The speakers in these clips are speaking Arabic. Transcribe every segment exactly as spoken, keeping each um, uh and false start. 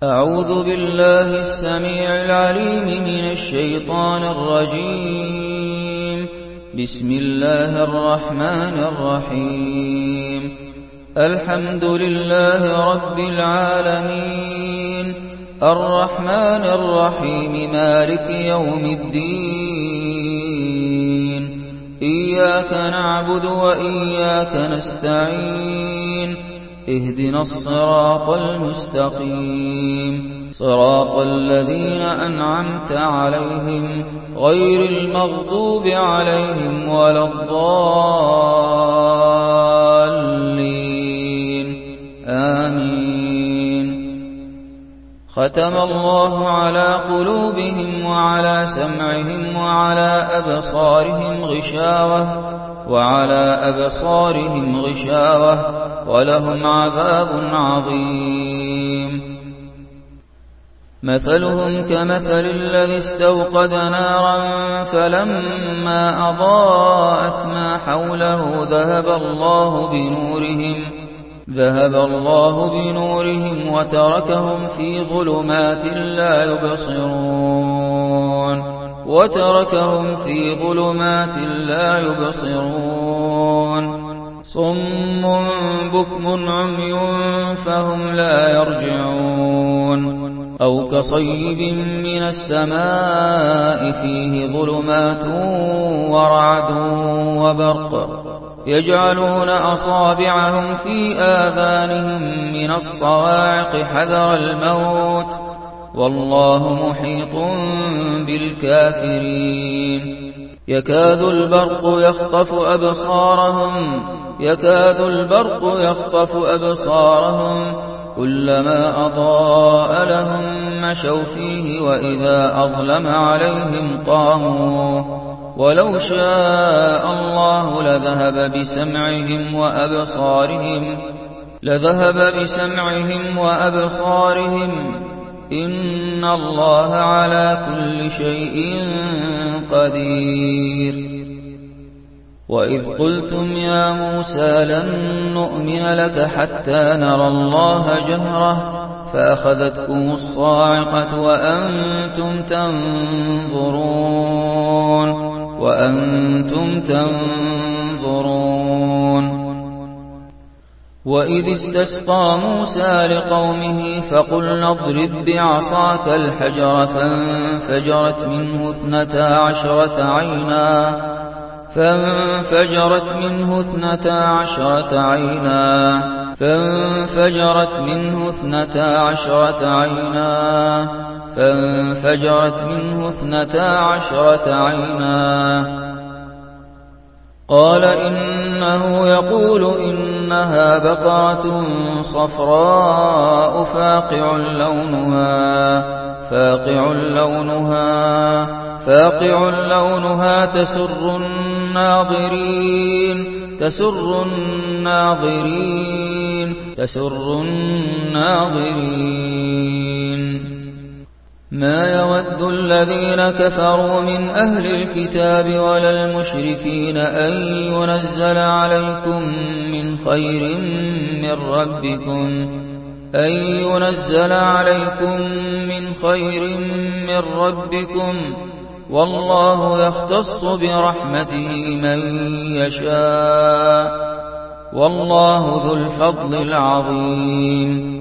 أعوذ بالله السميع العليم من الشيطان الرجيم. بسم الله الرحمن الرحيم. الحمد لله رب العالمين، الرحمن الرحيم، مالك يوم الدين. إياك نعبد وإياك نستعين، اهدنا الصراط المستقيم، صراط الذين أنعمت عليهم غير المغضوب عليهم ولا الضالين. آمين. ختم الله على قلوبهم وعلى سمعهم وعلى أبصارهم غشاوة وعلى أبصارهم غشاوة ولهم عذاب عظيم. مثلهم كمثل الذي استوقد نارا فلما أضاءت ما حوله ذهب الله بنورهم ذهب الله بنورهم وتركهم في ظلمات لا يبصرون وتركهم في ظلمات لا يبصرون صم بكم عمي فهم لا يرجعون. أو كصيب من السماء فيه ظلمات ورعد وبرق يجعلون أصابعهم في آذانهم من الصواعق حذر الموت والله محيط بالكافرين. يكاد البرق يخطف أبصارهم يكاد البرق يخطف أبصارهم كلما أضاء لهم مشوا فيه وإذا أظلم عليهم قاموا ولو شاء الله لذهب بسمعهم وأبصارهم لذهب بسمعهم وأبصارهم إن الله على كل شيء قدير. وإذ قلتم يا موسى لن نؤمن لك حتى نرى الله جهرة فأخذتكم الصاعقة وأنتم تنظرون وأنتم تنظرون وإذ استسقى موسى لقومه فقلنا اضرب بعصاك الحجر فانفجرت منه اثنتا عشرة عينا فانفجرت منه اثنتا عشرة عينا فانفجرت منه اثنتا عشرة عينا فانفجرت منه اثنتا عشرة عينا. قال إنه يقول إنها بقرة صفراء فاقع لونها فاقع لونها فاقع لونها تسر الناظرين تسر الناظرين تسر الناظرين. ما يود الذين كفروا من أهل الكتاب ولا المشركين أن ينزل عليكم من خير من ربكم أن ينزل عليكم من خير من ربكم والله يختص برحمته من يشاء والله ذو الفضل العظيم.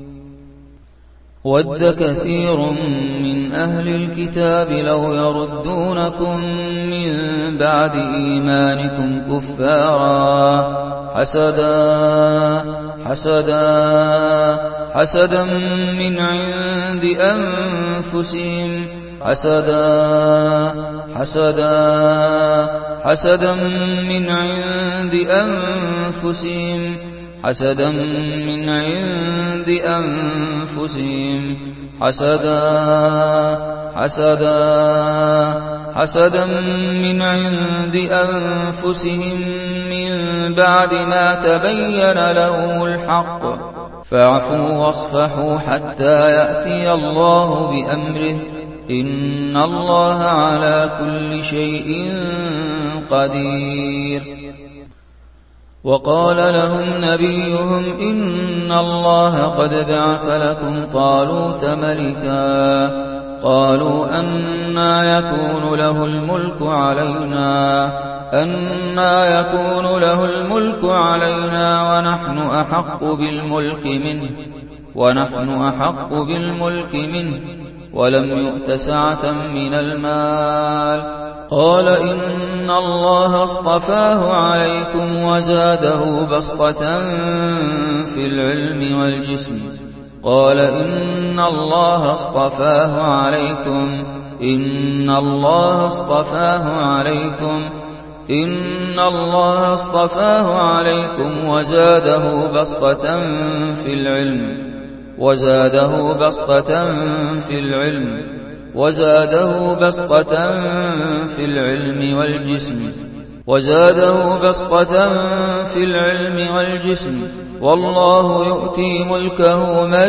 ود كثير من أهل الكتاب لو يردونكم من بعد إيمانكم كفارا حسدا حسدا حسدا من عند أنفسهم حسدا حسدا حسدا من عند أنفسهم حسدا من عند أنفسهم حسدا حسدا حسدا من عند أنفسهم من بعد ما تبين له الحق فاعفوا واصفحوا حتى يأتي الله بأمره إن الله على كل شيء قدير. وقال لهم نبيهم إن الله قد بعث لكم طالوت ملكا قالوا أنى يكون له الملك علينا أنى يكون له الملك علينا ونحن أحق بالملك منه ونحن أحق بالملك منه ولم يؤت سعة من المال قال إن الله اصطفاه عليكم وزاده بسطة في العلم والجسم قال إن الله اصطفاه عليكم إن الله اصطفاه عليكم إن الله اصطفاه عليكم وزاده بسطة في العلم وزاده بسطة في العلم وزاده بسطة في العلم والجسم وزاده بسطة في العلم والجسم والله يؤتي ملكه من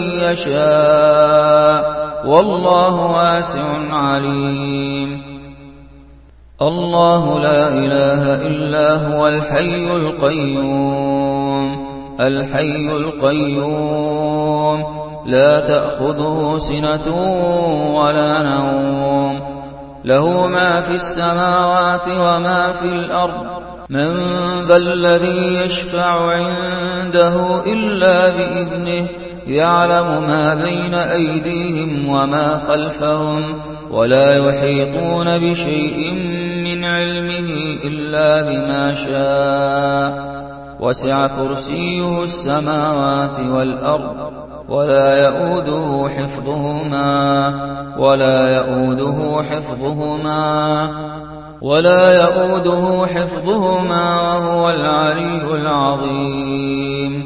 يشاء والله واسع عليم الله لا إله إلا هو الحي القيوم الحي القيوم لا تأخذه سنة ولا نوم له ما في السماوات وما في الأرض من ذا الذي يشفع عنده إلا بإذنه يعلم ما بين أيديهم وما خلفهم ولا يحيطون بشيء من علمه إلا بما شاء وسع كرسيه السماوات والأرض ولا يؤوده حفظهما ولا يؤوده حفظهما ولا يؤوده حفظهما وهو العلي العظيم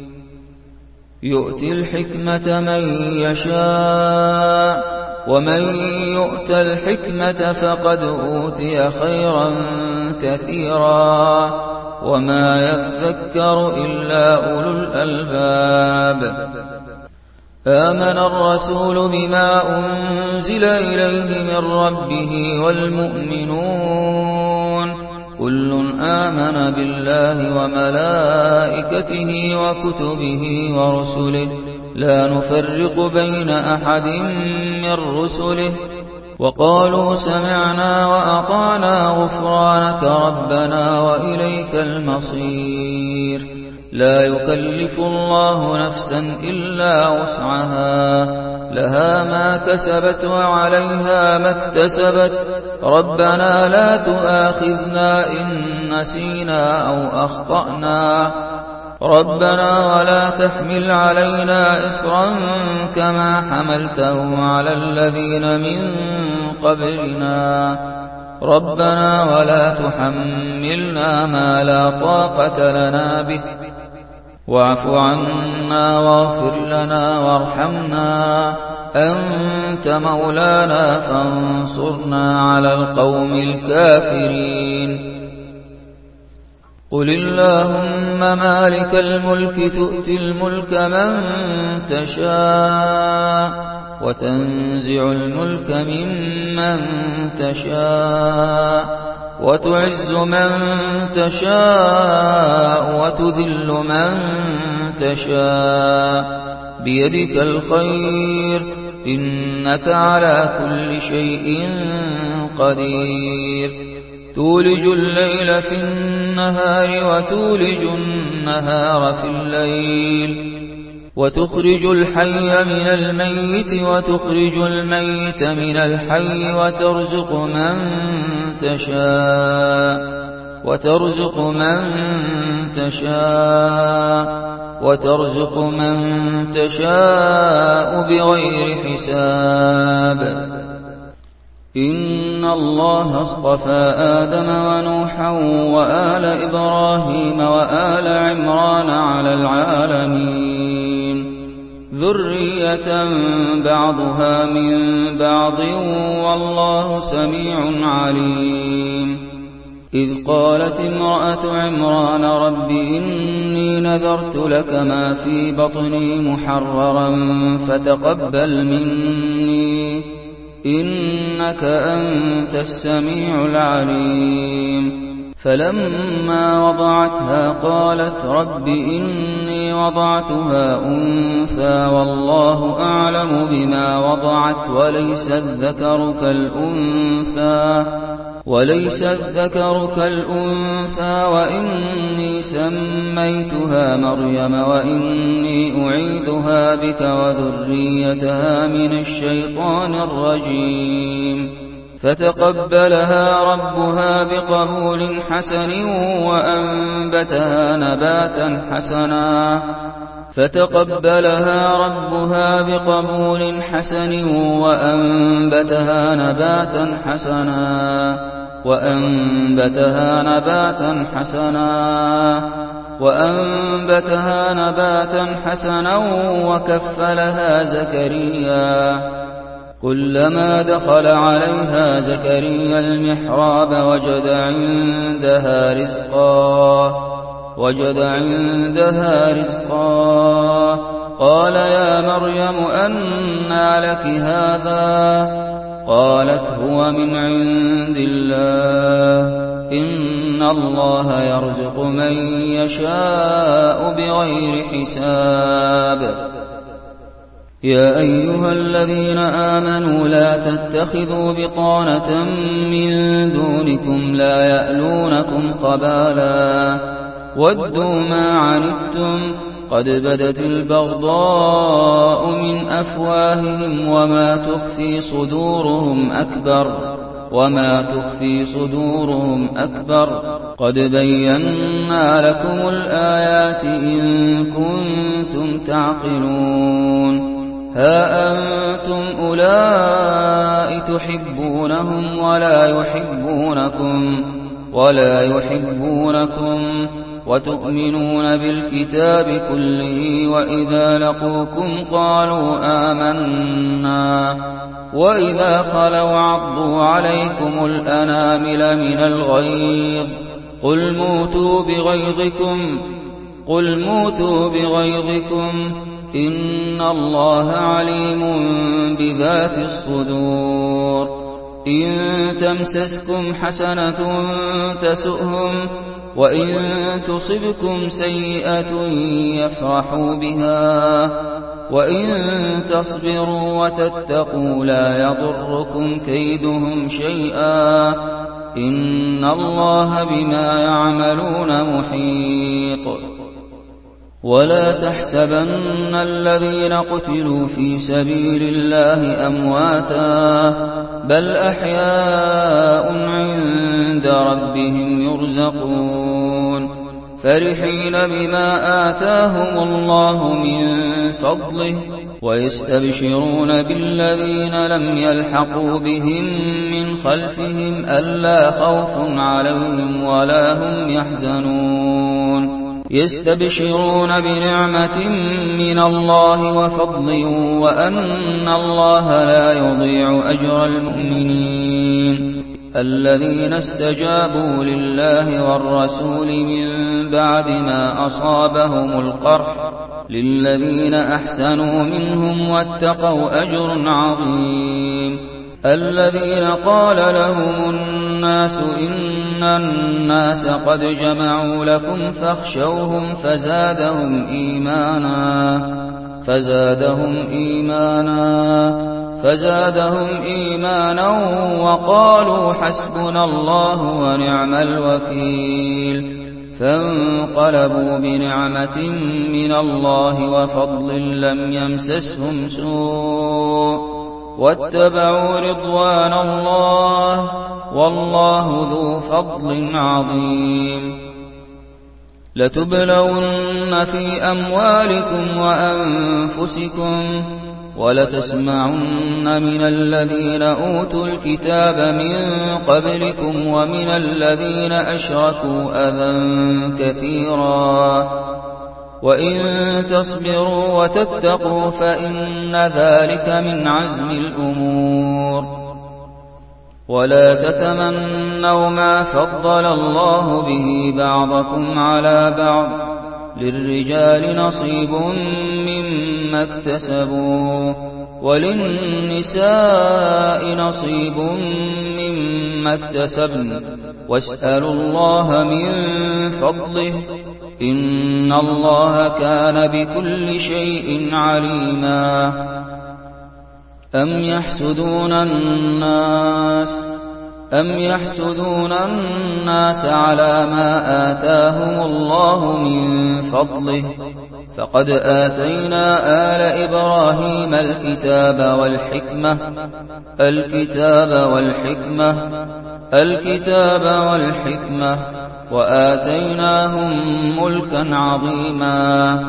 يؤتي الحكمة من يشاء ومن يؤت الحكمة فقد أوتي خيرا كثيرا وما يذكر إلا أولو الألباب آمن الرسول بما أنزل إليه من ربه والمؤمنون كل آمن بالله وملائكته وكتبه ورسله لا نفرق بين أحد من رسله وقالوا سمعنا وأطعنا غفرانك ربنا وإليك المصير لا يكلف الله نفسا إلا وسعها لها ما كسبت وعليها ما اكتسبت ربنا لا تؤاخذنا إن نسينا أو أخطأنا ربنا ولا تحمل علينا إصرا كما حملته على الذين من قبلنا ربنا ولا تحملنا ما لا طاقة لنا به واعف عنا واغفر لنا وارحمنا أنت مولانا فانصرنا على القوم الكافرين قل اللهم مالك الملك تؤتي الملك من تشاء وتنزع الملك ممن تشاء وتعز من تشاء وتذل من تشاء بيدك الخير إنك على كل شيء قدير تولج الليل في النهار وتولج النهار في الليل وتخرج الحي من الميت وتخرج الميت من الحي وترزق من تشاء وترزق من تشاء وترزق من تشاء بغير حساب إن الله اصطفى آدم ونوحا وآل إبراهيم وآل عمران على العالمين ذرية بعضها من بعض والله سميع عليم إذ قالت امرأة عمران رب إني نذرت لك ما في بطني محررا فتقبل مني إنك أنت السميع العليم فلما وضعتها قالت رب إني وضعتها أنثى والله أعلم بما وضعت وليس الذكر كالأنثى وليس الذكر كالأنثى وإني سميتها مريم وإني أعيذها بك وذريتها من الشيطان الرجيم فتقبلها ربها بقبول حسن وأنبتها نباتا حسنا فتقبلها ربها بقبول حسن وأنبتها نباتا حسنا وأنبتها نباتا حسنا وأنبتها نباتا حسنا وكفلها زكريا كلما دخل عليها زكريا المحراب وجد عندها رزقا وجد عندها رزقا قال يا مريم أنى لك هذا قالت هو من عند الله إن الله يرزق من يشاء بغير حساب يا أيها الذين آمنوا لا تتخذوا بطانة من دونكم لا يألونكم خبالا ودوا ما عنتم قد بدت البغضاء من أفواههم وما تخفي صدورهم أكبر وما تخفي صدورهم أكبر قد بينا لكم الآيات إن كنتم تعقلون ها أنتم أولئك تحبونهم ولا يحبونكم ولا يحبونكم وتؤمنون بالكتاب كله وإذا لقوكم قالوا آمنا وإذا خلوا عضوا عليكم الأنامل من الغيظ قل موتوا بغيظكم قل موتوا بغيظكم إن الله عليم بذات الصدور إن تمسسكم حسنة تسؤهم وإن تصبكم سيئة يفرحوا بها وإن تصبروا وتتقوا لا يضركم كيدهم شيئا إن الله بما يعملون محيط ولا تحسبن الذين قتلوا في سبيل الله أمواتا بل أحياء عند ربهم يرزقون فرحين بما آتاهم الله من فضله ويستبشرون بالذين لم يلحقوا بهم من خلفهم ألا خوف عليهم ولا هم يحزنون يستبشرون بنعمة من الله وفضل وأن الله لا يضيع أجر المؤمنين الذين استجابوا لله والرسول من بعد ما أصابهم القرح للذين أحسنوا منهم واتقوا أجر عظيم الذين قال لهم الناس إن الناس قد جمعوا لكم فاخشوهم فزادهم إيمانا فزادهم إيمانا فزادهم إيمانا وقالوا حسبنا الله ونعم الوكيل فانقلبوا بنعمة من الله وفضل لم يمسسهم سوء واتبعوا رضوان الله والله ذو فضل عظيم لتبلون في أموالكم وأنفسكم ولتسمعن من الذين أوتوا الكتاب من قبلكم ومن الذين أشركوا أذى كثيرا وإن تصبروا وتتقوا فإن ذلك من عزم الأمور ولا تتمنوا ما فضل الله به بعضكم على بعض للرجال نصيب مما اكتسبوا وللنساء نصيب مما اكتسبن واسألوا الله من فضله إن الله كان بكل شيء عليما أم يحسدون الناس أم يحسدون الناس على ما آتاهم الله من فضله فقد آتينا آل إبراهيم الكتاب والحكمة الكتاب والحكمة الكتاب والحكمة وآتيناهم ملكا عظيما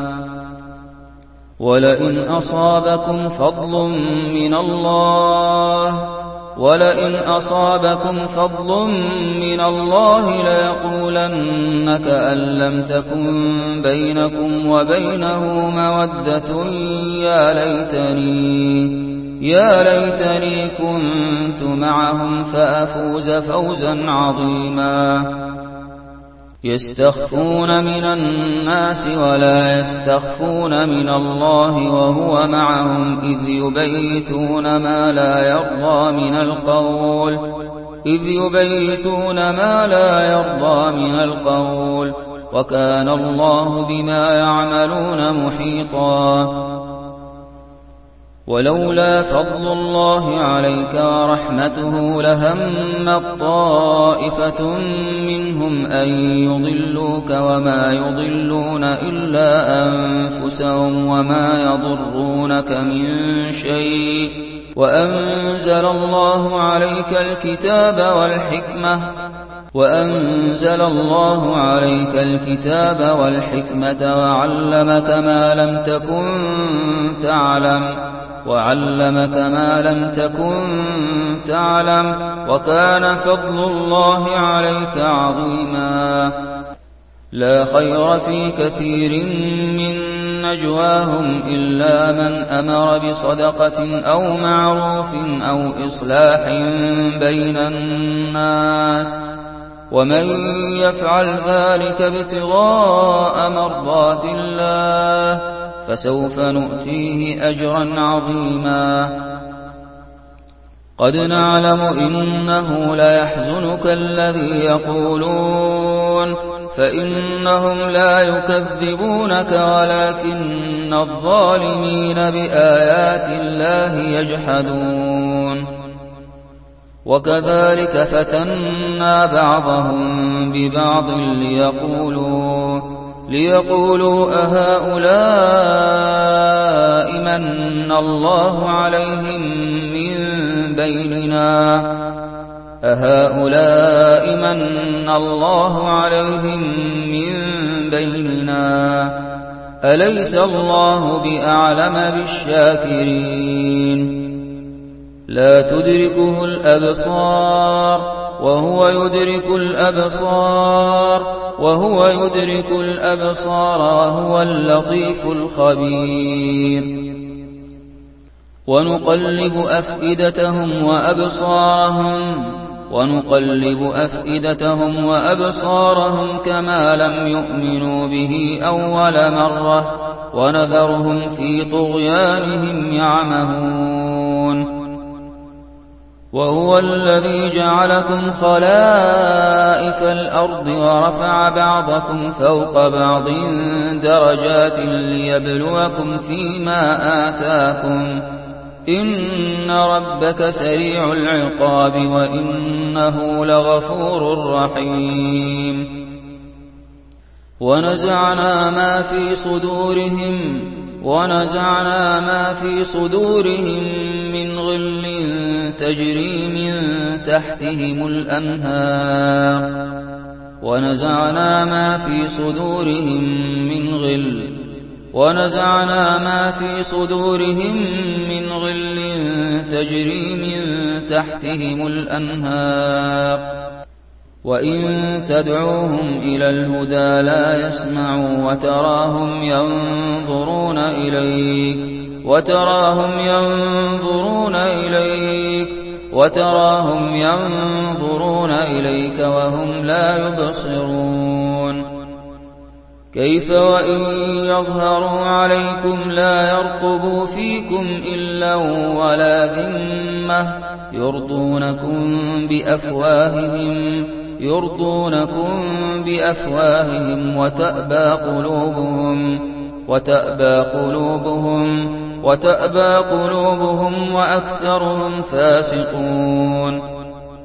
ولئن أصابكم فضل من الله ولئن أصابكم فضل من الله ليقولن كأن لم تكن بينكم وبينه مودة يا ليتني يا ليتني كنت معهم فأفوز فوزا عظيما يستخفون من الناس ولا يستخفون من الله وهو معهم إذ يبيتون ما لا يرضى من القول إذ يبيتون ما لا يرضى من القول وكان الله بما يعملون محيطا ولولا فضل الله عليك ورحمته لهمت طائفة منهم أن يضلوك وما يضلون إلا أنفسهم وما يضرونك من شيء وأنزل الله عليك الكتاب والحكمة وأنزل الله عليك الكتاب والحكمة وعلمك ما لم تكن تعلم وعلمك ما لم تكن تعلم وكان فضل الله عليك عظيما لا خير في كثير من نجواهم إلا من أمر بصدقة أو معروف أو إصلاح بين الناس ومن يفعل ذلك ابتغاء مرضات الله فسوف نؤتيه أجرا عظيما قد نعلم إنه ليحزنك الذي يقولون فإنهم لا يكذبونك ولكن الظالمين بآيات الله يجحدون وكذلك فتنا بعضهم ببعض ليقولوا ليقولوا أهؤلاء من الله عليهم من بيننا أهؤلاء من الله عليهم من بيننا أليس الله بأعلم بالشاكرين لا تدركه الأبصار وهو يدرك الأبصار وهو يدرك الأبصار وهو اللطيف الخبير ونقلب أفئدتهم وأبصارهم ونقلب أفئدتهم وأبصارهم كما لم يؤمنوا به أول مرة ونذرهم في طغيانهم يعمهون وهو الذي جعلكم خلائف الأرض ورفع بعضكم فوق بعض درجات ليبلوكم فيما آتاكم إن ربك سريع العقاب وإنه لغفور رحيم ونزعنا ما في صدورهم ونزعنا ما في صدورهم من غل تجري من تحتهم الأنهار ونزعنا ما في صدورهم من غل ونزعنا ما في صدورهم من غل تجري من تحتهم الأنهار وإن تدعوهم إلى الهدى لا يسمعوا وتراهم ينظرون إليك وتراهم ينظرون إليك وتراهم ينظرون إليك وهم لا يبصرون كيف وإن يظهروا عليكم لا يرقبوا فيكم إلا ولا ذمة يرضونكم بأفواههم يرضونكم بأفواههم وتأبى قلوبهم وتأبى قلوبهم وتأبى قلوبهم وأكثرهم فاسقون.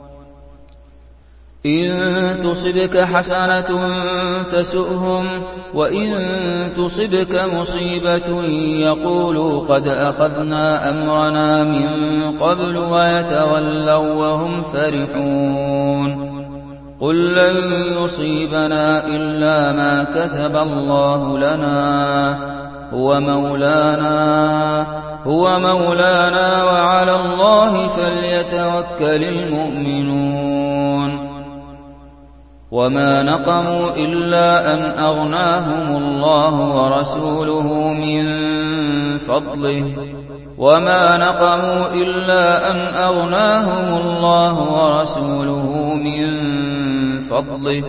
إن تصبك حسنة تسؤهم وإن تصبك مصيبة يقولوا قد أخذنا أمرنا من قبل ويتولوا وهم فرحون. قل لن يصيبنا إلا ما كتب الله لنا هو مولانا هو مولانا وعلى الله فليتوكل المؤمنون. وما نقموا إلا أن أغناهم الله ورسوله من فضله وما نقموا إلا أن أغناهم الله ورسوله من فضله.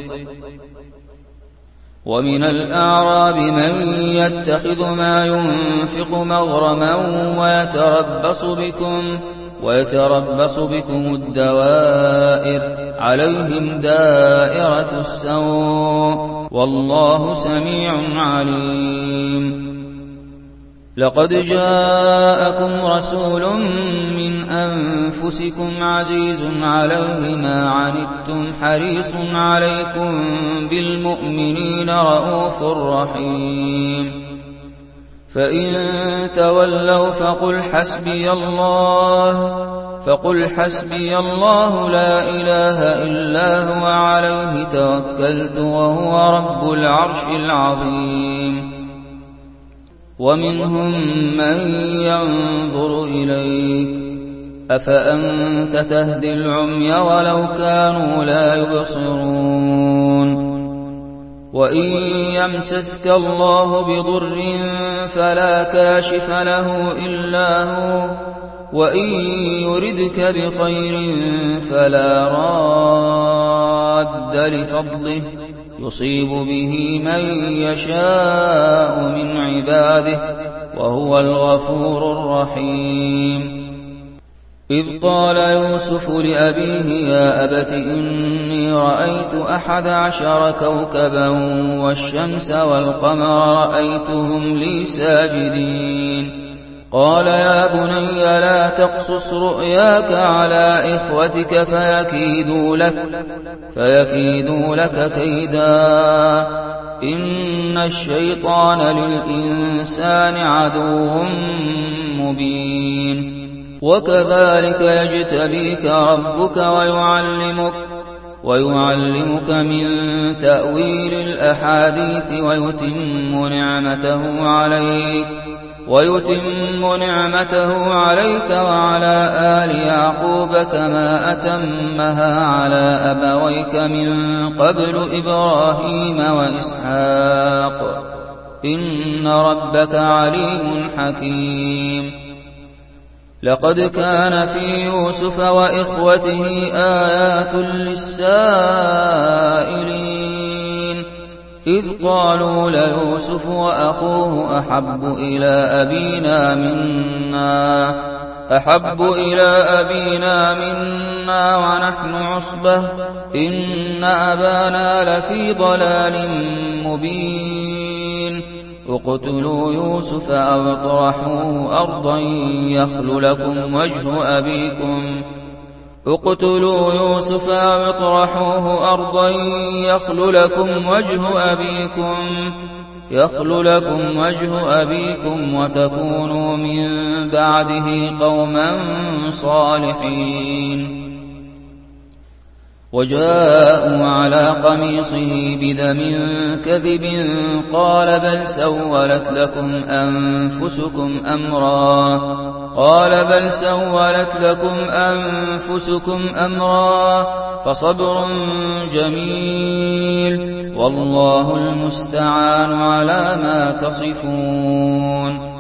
ومن الأعراب من يتخذ ما ينفق مغرما ويتربص بكم ويتربص بكم الدوائر عليهم دائرة السوء والله سميع عليم. لقد جاءكم رسول من أنفسكم عزيز عليه ما عنتم حريص عليكم بالمؤمنين رؤوف رحيم. فإن تولوا فقل حسبي الله فقل حسبي الله لا إله إلا هو عليه توكلت وهو رب العرش العظيم. ومنهم من ينظر إليك أفأنت تهدي العمي ولو كانوا لا يبصرون. وإن يمسسك الله بضر فلا كاشف له إلا هو وإن يردك بخير فلا راد لفضله يصيب به من يشاء من عباده وهو الغفور الرحيم. إذ قال يوسف لأبيه يا أبت إني رأيت أحد عشر كوكبا والشمس والقمر رأيتهم لي ساجدين. قال يا بني لا تقصص رؤياك على إخوتك فيكيدوا لك, فيكيدوا لك كيدا إن الشيطان للإنسان عدو مبين. وكذلك يجتبيك ربك ويعلمك ويعلمك من تأويل الأحاديث ويتم نعمته عليك ويتم نعمته عليك وعلى آل يعقوب كما أتمها على أبويك من قبل إبراهيم وإسحاق إن ربك عليم حكيم. لقد كان في يوسف وإخوته آيات للسائلين إذ قالوا ليوسف وأخوه أحب إلى أبينا منا أحب إلى أبينا منا ونحن عصبة إن أبانا لفي ضلال مبين. اقتلوا يوسف أو اطرحوه أرضا يخل لكم وجه أبيكم اقتلوا يوسف أو اطرحوه أرضا يخل لكم وجه أبيكم يخل لكم وجه أبيكم وتكونوا من بعده قوما صالحين. وجاءوا على قميصه بدم كذب قال بل سولت لكم أنفسكم أمرا قال بل سولت لكم أنفسكم أمرا فصبر جميل والله المستعان على ما تصفون.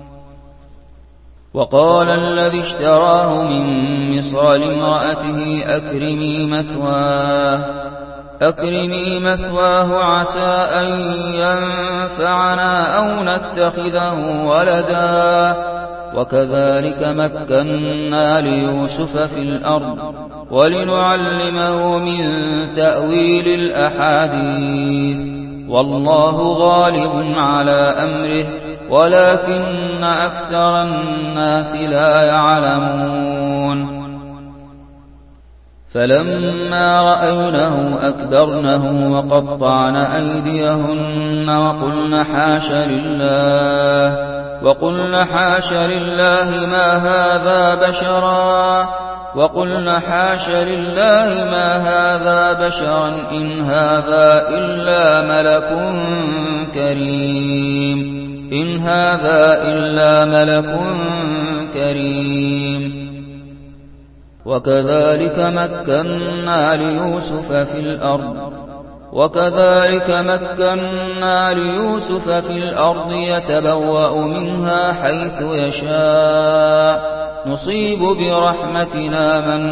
وقال الذي اشتراه من مصر لامرأته أكرمي مثواه أكرمي مثواه عسى أن ينفعنا أو نتخذه ولدا وكذلك مكنا ليوسف في الأرض ولنعلمه من تأويل الأحاديث والله غالب على أمره ولكن أكثر الناس لا يعلمون فلما رأينه أكبرنه وقطعن أيديهن وقلن حاش لله وقلن حاش لله ما هذا بشرا وقلن حاش لله ما هذا بشرا إن هذا إلا ملك كريم إن هذا إلا ملك كريم وكذلك مكنا ليوسف في الأرض وكذلك مكنا ليوسف في الأرض يتبوأ منها حيث يشاء نصيب برحمتنا من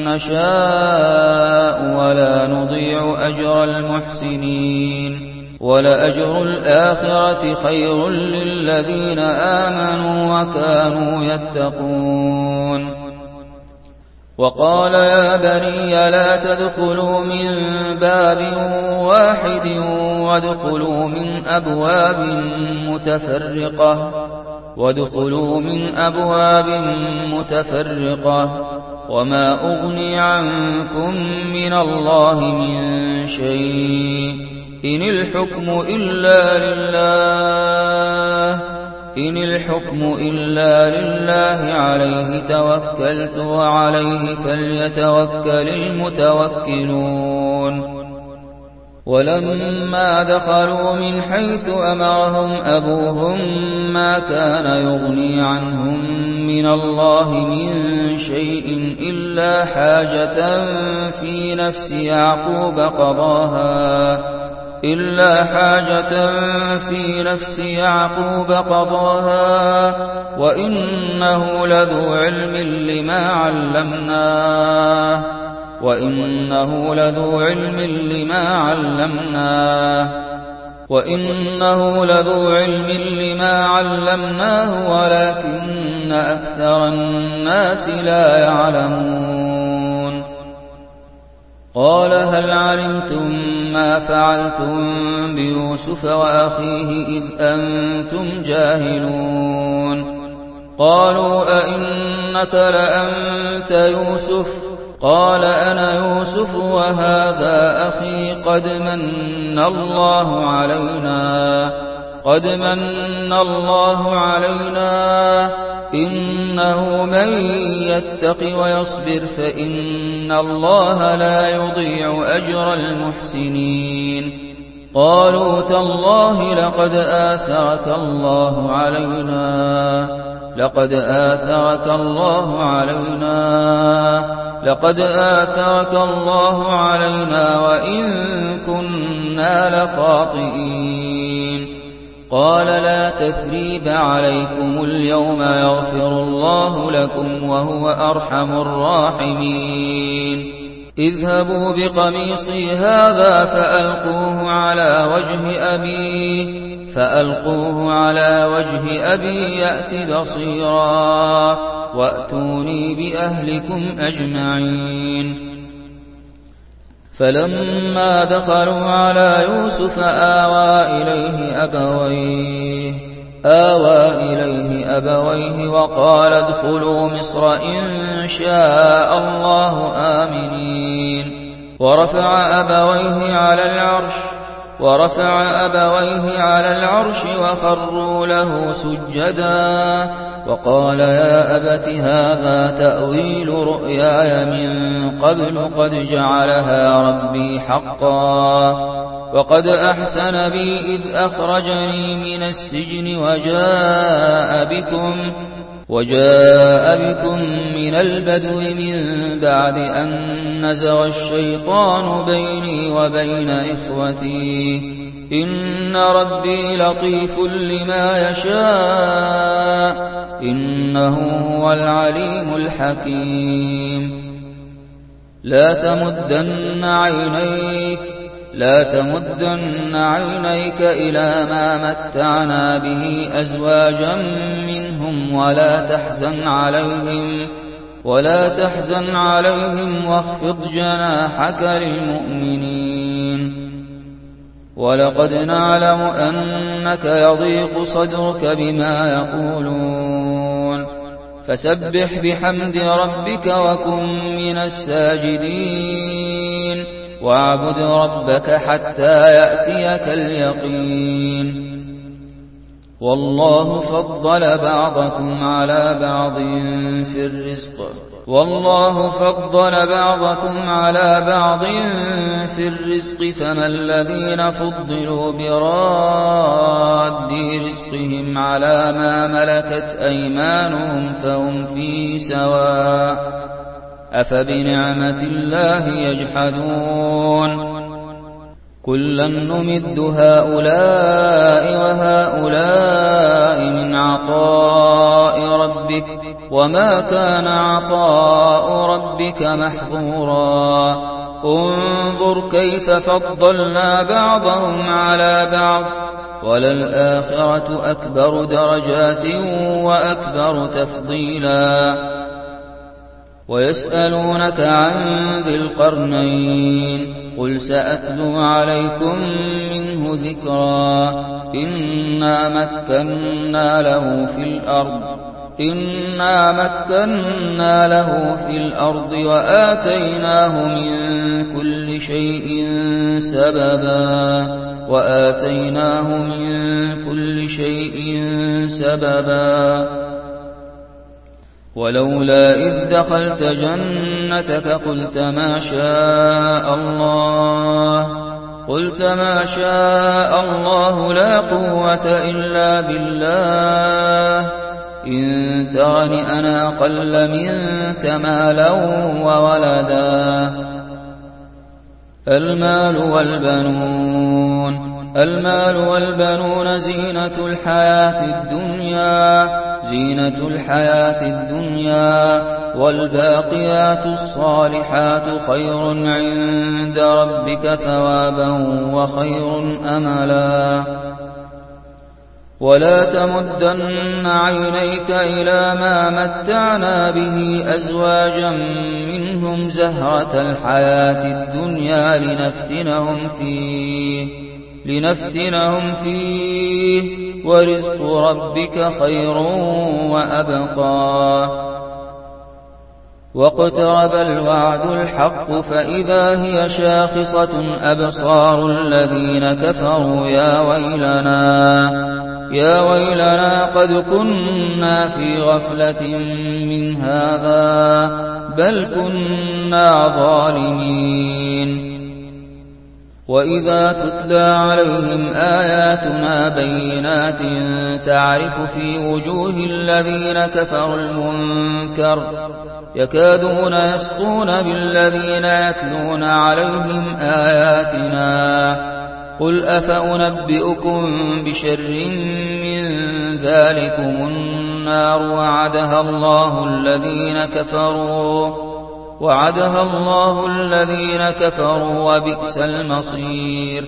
نشاء ولا نضيع أجر المحسنين ولأجر الآخرة خير للذين آمنوا وكانوا يتقون وقال يا بني لا تدخلوا من باب واحد وادخلوا من أبواب متفرقة وادخلوا من أبواب متفرقة وما أغني عنكم من الله من شيء إن الحكم إلا لله إن الحكم إلا لله عليه توكلت وعليه فليتوكل المتوكلون ولما دخلوا من حيث أمرهم أبوهم ما كان يغني عنهم من الله من شيء إلا حاجة في نفس يعقوب قضاها إلا حاجة في نفس يعقوب قضاها وإنه لذو علم لما علمناه وإنه لذو علم لما علمناه وإنه لذو علم لما علمناه ولكن أكثر الناس لا يعلمون قال هل علمتم ما فعلتم بيوسف وأخيه إذ أنتم جاهلون قالوا أئنك لأنت يوسف قال أنا يوسف وهذا أخي قد من الله علينا قد من الله علينا إنه من يتق ويصبر فإن الله لا يضيع أجر المحسنين قالوا تالله لقد آثرك الله علينا لقد آثرك الله علينا لقد آثرك الله علينا وإن كنا لخاطئين قال لا تثريب عليكم اليوم يغفر الله لكم وهو أرحم الراحمين اذهبوا بقميصي هذا فألقوه على وجه أبيه فألقوه على وجه أبي يأت بصيرا وأتوني بأهلكم أجمعين فلما دخلوا على يوسف آوى إليه أبويه آوى إليه أبويه وقال ادخلوا مصر إن شاء الله آمنين ورفع أبويه على العرش ورفع أبويه على العرش وخروا له سجدا وقال يا أبت هذا تأويل رؤياي من قبل قد جعلها ربي حقا وقد أحسن بي إذ أخرجني من السجن وجاء بكم وجاء بكم من البدو من بعد أن نزغ الشيطان بيني وبين إخوتي إن ربي لطيف لما يشاء إنه هو العليم الحكيم لا تمدن عينيك لا تمدن عينيك إلى ما متعنا به أزواجا منهم منهم ولا تحزن عليهم ولا تحزن عليهم واخفض جناحك للمؤمنين. ولقد نعلم أنك يضيق صدرك بما يقولون فسبح بحمد ربك وكن من الساجدين واعبد ربك حتى يأتيك اليقين. والله فضل بعضكم على بعض في الرزق والله فضل بعضكم على بعض في الرزق فما الذين فضلوا براد رزقهم على ما ملكت أيمانهم فهم فيه سواء أفبنعمة الله يجحدون. كلا نمد هؤلاء وهؤلاء من عطاء ربك وما كان عطاء ربك محظورا. انظر كيف فضلنا بعضهم على بعض وللآخرة أكبر درجات وأكبر تفضيلا. ويسألونك عن ذي القرنين قل سأتلو عليكم منه ذكرا. إنا مكنا له في الأرض إنا مكنا له في الأرض وآتيناه من كل شيء سببا وآتيناه من كل شيء سببا. ولولا إذ دخلت جنتك قلت ما شاء الله قلت ما شاء الله لا قوة إلا بالله إن ترني أنا أقل منك مالا وولدا. المال والبنون المال والبنون زينة الحياة الدنيا زينة الحياة الدنيا والباقيات الصالحات خير عند ربك ثوابا وخير أملا. ولا تمدن عينيك إلى ما متعنا به أزواجا منهم زهرة الحياة الدنيا لنفتنهم فيه لنفتنهم فيه ورزق ربك خير وأبقى. واقترب الوعد الحق فإذا هي شاخصة أبصار الذين كفروا يا ويلنا يا ويلنا قد كنا في غفلة من هذا بل كنا ظالمين. وإذا تتلى عليهم آياتنا بينات تعرف في وجوه الذين كفروا المنكر يكادون يسطون بالذين يتلون عليهم آياتنا. قل أفأنبئكم بشر من ذلكم النار وعدها الله الذين كفروا وعدها الله الذين كفروا وبئس المصير.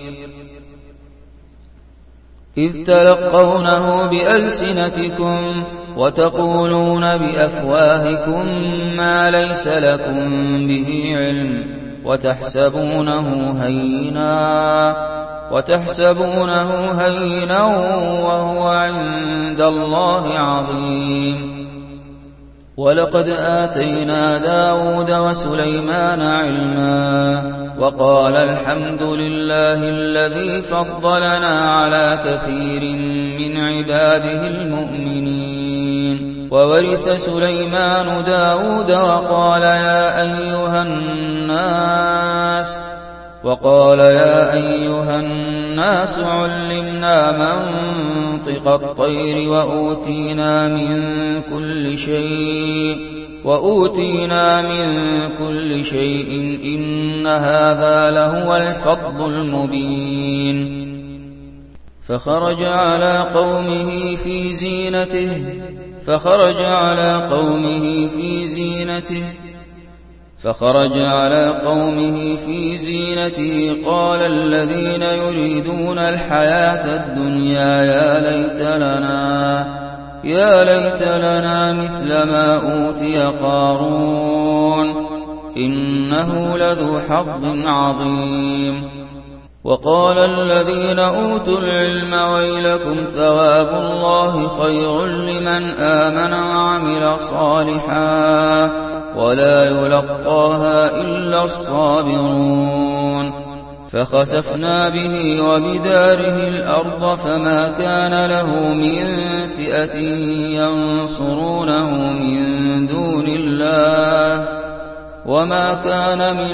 إذ تلقونه بألسنتكم وتقولون بأفواهكم ما ليس لكم به علم وتحسبونه هينا وتحسبونه هينا وهو عند الله عظيم. ولقد آتينا داود وسليمان علما وقال الحمد لله الذي فضلنا على كثير من عباده المؤمنين. وورث سليمان داود وقال يا أيها الناس وقال يا أيها الناس علمنا منطق الطير وأوتينا من كل شيء وأوتينا من كل شيء إن هذا لهو الفضل المبين. فخرج على قومه في زينته فخرج على قومه في زينته فخرج على قومه في زينته قال الذين يريدون الحياة الدنيا يا ليت لنا يا ليت لنا مثل ما أوتي قارون إنه لذو حظ عظيم. وقال الذين أوتوا العلم ويلكم ثواب الله خير لمن آمن وعمل صالحا ولا يلقاها إلا الصابرون. فخسفنا به وبداره الأرض فما كان له من فئة ينصرونه من دون الله وما كان من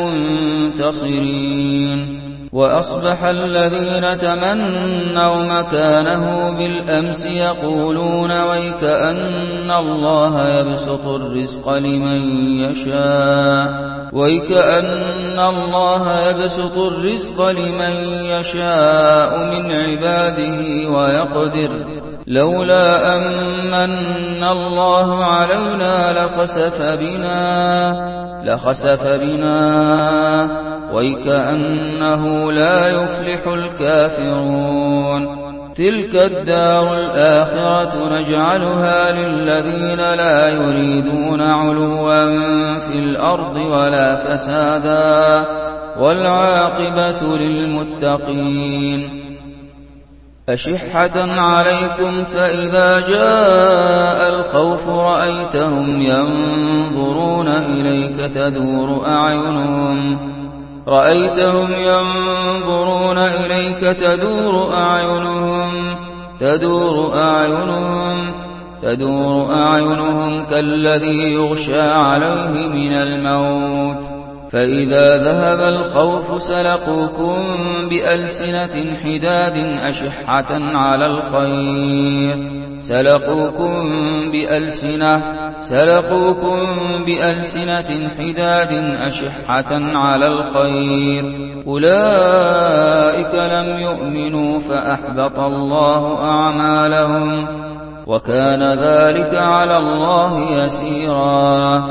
المنتصرين. وأصبح الذين تمنوا مكانه بالأمس يقولون ويك أن الله يبسط الرزق لمن يشاء ويك أن الله يبسط الرزق لمن يشاء من عباده ويقدر لولا أمن الله علينا لخسف بنا لخسف بنا ويكأنه لا يفلح الكافرون. تلك الدار الآخرة نجعلها للذين لا يريدون علوا في الأرض ولا فسادا والعاقبة للمتقين. أشحة عليكم فإذا جاء الخوف رأيتهم ينظرون إليك تدور أعينهم رأيتهم ينظرون إليك تدور أعينهم تدور أعينهم تدور أعينهم كالذي يغشى عليه من الموت فإذا ذهب الخوف سلقوكم بألسنة حداد أشحة على الخير سلقوكم بألسنة سلقوكم بألسنة حداد أشحة على الخير أولئك لم يؤمنوا فأحبط الله أعمالهم وكان ذلك على الله يسيرا.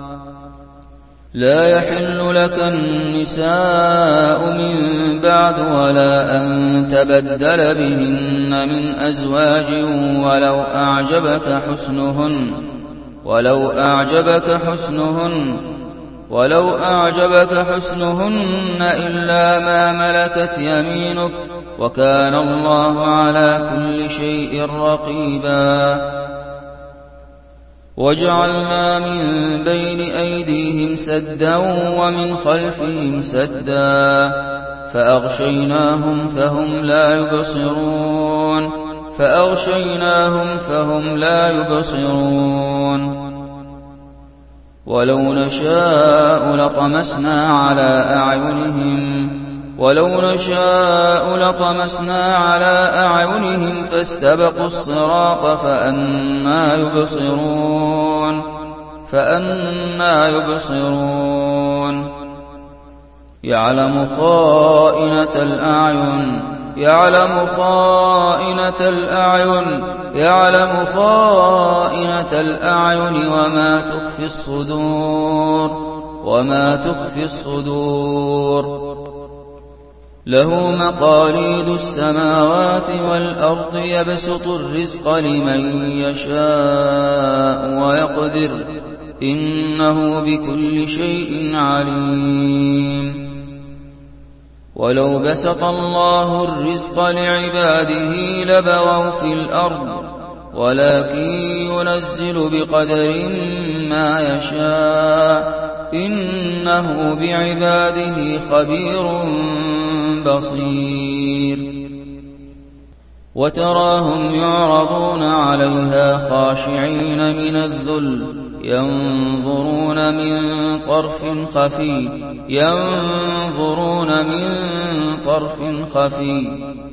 لا يحل لك النساء من بعد ولا أن تبدل بهن من أزواج ولو أعجبك حسنهن ولو أعجبك حسنهن ولو أعجبك حسنهن إلا ما ملكت يمينك وكان الله على كل شيء رقيبا. وجعلنا من بين أيديهم سدا ومن خلفهم سدا فأغشيناهم فهم لا يبصرون فأغشيناهم فهم لا يبصرون. ولو نشاء لطمسنا على أعينهم ولو نشاء لطمسنا على أعينهم فاستبقوا الصراط فأنى يبصرون فأنى يبصرون. يعلم خائنة الأعين يعلم خائنة الأعين يعلم خائنة الأعين وما تخفي الصدور وما تخفي الصدور. له مقاليد السماوات والأرض يبسط الرزق لمن يشاء ويقدر إنه بكل شيء عليم. ولو بسط الله الرزق لعباده لبغوا في الأرض ولكن ينزل بقدر ما يشاء إنه بعباده خبير بصير. وتراهم يعرضون عليها خاشعين من الذل ينظرون من طرف خفي ينظرون من طرف خفي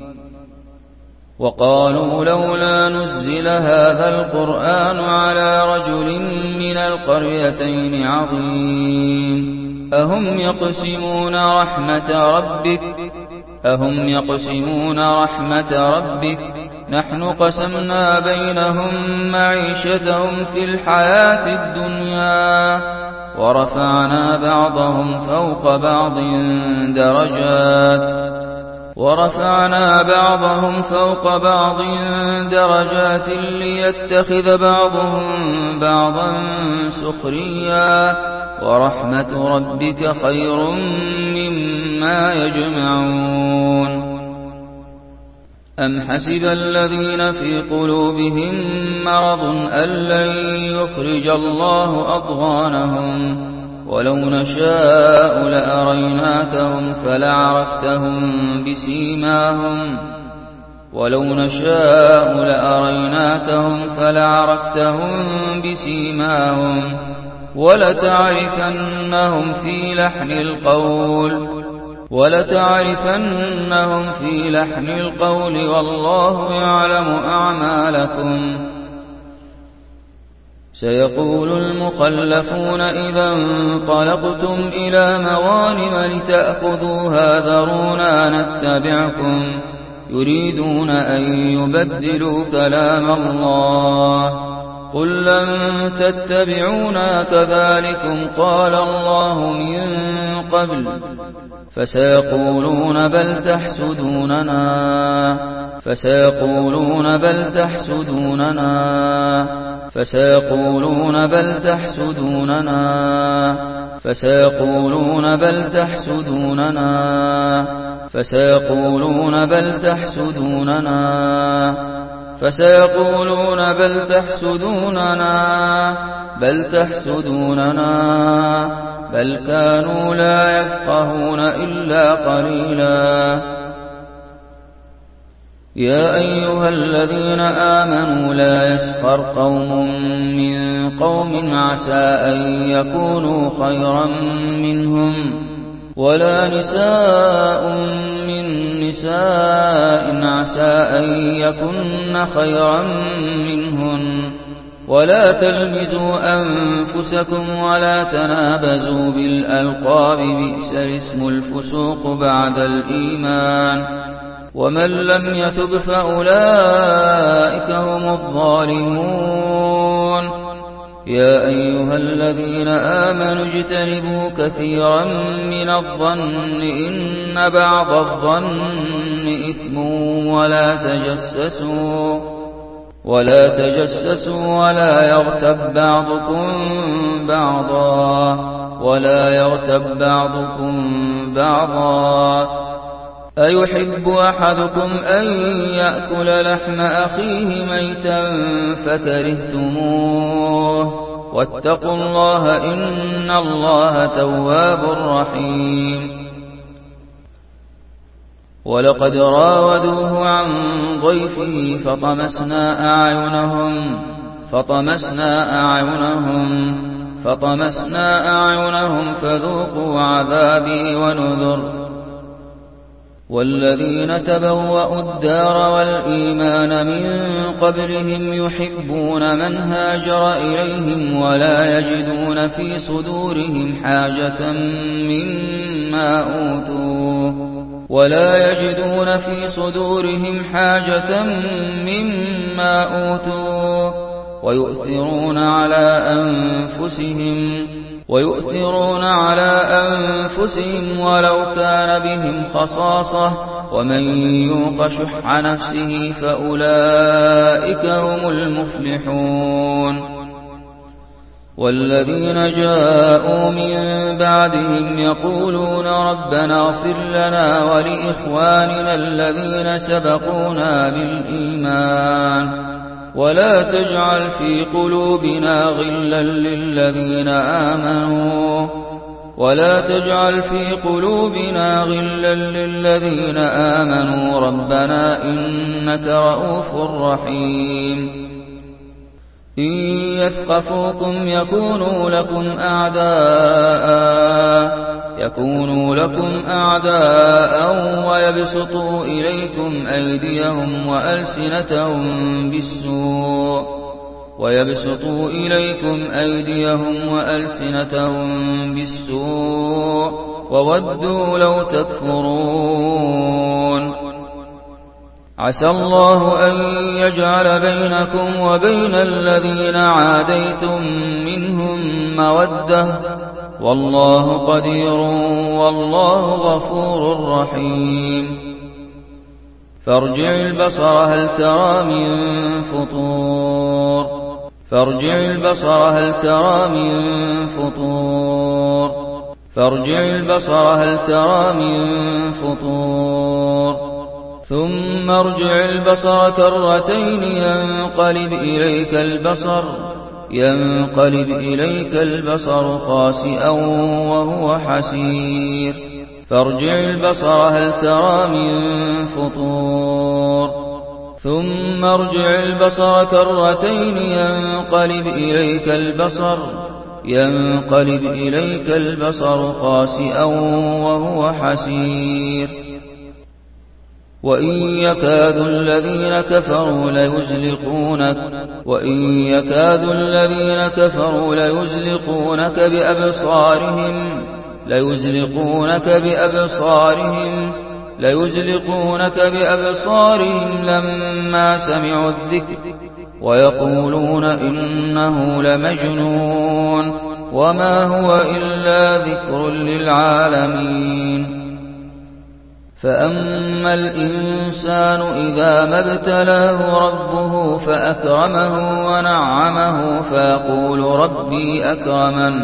وقالوا لولا نزل هذا القرآن على رجل من القريتين عظيم أهم يقسمون رحمة ربك أهم يقسمون رحمة ربك نحن قسمنا بينهم معيشتهم في الحياة الدنيا ورفعنا بعضهم فوق بعض درجات ورفعنا بعضهم فوق بعض درجات ليتخذ بعضهم بعضا سخريا ورحمة ربك خير مما يجمعون أم حسب الذين في قلوبهم مرض أن لن يخرج الله أضغانهم ولو نشاء لأريناكهم فلعرفتهم بسيماهم ولو نشاء لأريناكهم فلعرفتهم بسيماهم ولتعرفنهم في لحن القول ولتعرفنهم في لحن القول والله يعلم أعمالكم سيقول المخلفون إذا انطلقتم إلى مغانم لتأخذوها ذرونا نتبعكم يريدون أن يبدلوا كلام الله قل لن تتبعونا كذلكم قال الله من قبل فسيقولون بل تحسدوننا فسيقولون بل تحسدوننا فسيقولون بل تحسدوننا فسيقولون بل تحسدوننا فسيقولون بل تحسدوننا فسيقولون بل تحسدوننا بل تحسدوننا بل كانوا لا يفقهون إلا قليلا يا أيها الذين آمنوا لا يسخر قوم من قوم عسى أن يكونوا خيرا منهم ولا نساء من نساء عسى أن يكن خيرا منهن ولا تلمزوا أنفسكم ولا تنابزوا بالألقاب بئس الاسم الفسوق بعد الإيمان ومن لم يتب فأولئك هم الظالمون يا أيها الذين آمنوا اجتنبوا كثيرا من الظن إن بعض الظن إثم ولا تجسسوا ولا تجسسوا ولا يغتب بعضكم بعضا ولا يغتب بعضكم بعضا أيحب أحدكم أن يأكل لحم أخيه ميتا فكرهتموه واتقوا الله إن الله تواب رحيم ولقد راودوه عن ضيفه فطمسنا أعينهم فطمسنا أعينهم فطمسنا أعينهم فذوقوا عذابي ونذر والذين تبوأوا الدار والإيمان من قبلهم يحبون من هاجر إليهم ولا يجدون في صدورهم حاجة مما أوتوا ولا يجدون في صدورهم حاجة مما أوتوا ويؤثرون على أنفسهم ويؤثرون على أنفسهم ولو كان بهم خصاصة ومن يوق شح نفسه فأولئك هم المفلحون والذين جاءوا من بعدهم يقولون ربنا اغفر لنا ولإخواننا الذين سبقونا بالإيمان ولا تجعل في قلوبنا غلا للذين آمنوا ولا تجعل في قلوبنا غلا للذين آمنوا ربنا إنك رؤوف رحيم إن يثقفوكم يكونوا لكم أعداء يكونوا لكم أعداء ويبسطوا إليكم أيديهم وألسنتهم بالسوء ويبسطوا إليكم أيديهم وألسنتهم بالسوء وودوا لو تكفرون عسى الله أن يجعل بينكم وبين الذين عاديتم منهم مودة والله قدير والله غفور رحيم فارجع البصر هل ترى من فطور فارجع البصر هل ترى من فطور فارجع البصر هل ترى من فطور ثم ارجع البصر كرتين ينقلب إليك البصر ينقلب إليك البصر خاسئا وهو حسير فارجع البصر هل ترى من فطور ثم ارجع البصر كرتين ينقلب إليك البصر ينقلب إليك البصر خاسئا وهو حسير وإن يكاد الذين كفروا ليزلقونك وإن يكاد الذين كفروا ليزلقونك بأبصارهم ليزلقونك بأبصارهم ليزلقونك بأبصارهم لما سمعوا الذكر ويقولون إنه لمجنون وما هو إلا ذكر للعالمين فأما الإنسان إذا ما ابتلاه ربه فأكرمه ونعمه فيقول ربي أكرمن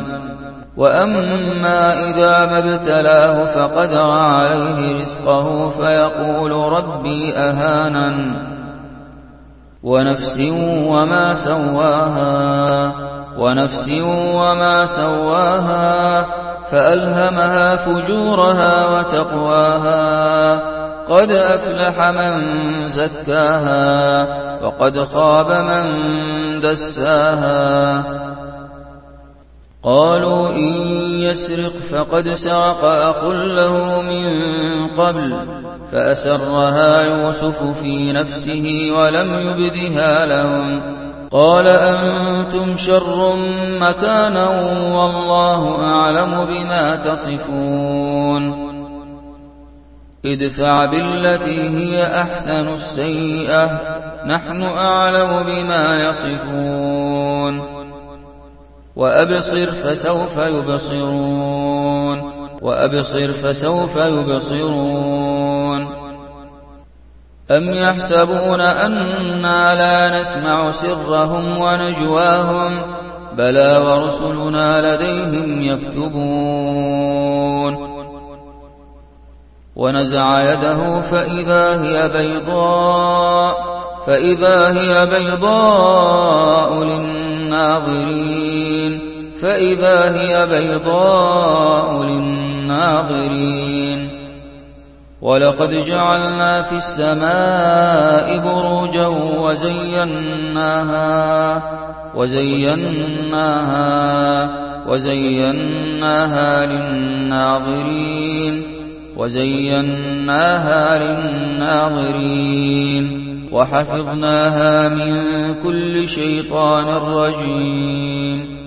وأما إذا ما ابتلاه فقدر عليه رزقه فيقول ربي أهانن ونفس وما سواها ونفس وما سواها فألهمها فجورها وتقواها قد أفلح من زكاها وقد خاب من دساها قالوا إن يسرق فقد سرق أخ له من قبل فأسرها يوسف في نفسه ولم يبدها لهم قال أنتم شر مكانا والله أعلم بما تصفون ادفع بالتي هي أحسن السيئة نحن أعلم بما يصفون وأبصر فسوف يبصرون وأبصر فسوف يبصرون أم يحسبون أنا لا نسمع سرهم ونجواهم بلى ورسلنا لديهم يكتبون ونزع يده فإذا هي بيضاء فإذا هي بيضاء للناظرين فإذا هي بيضاء للناظرين ولقد جعلنا في السماء بروجا وزيناها وزيناها وزيناها للناظرين وزيناها للناظرين وحفظناها من كل شيطان رجيم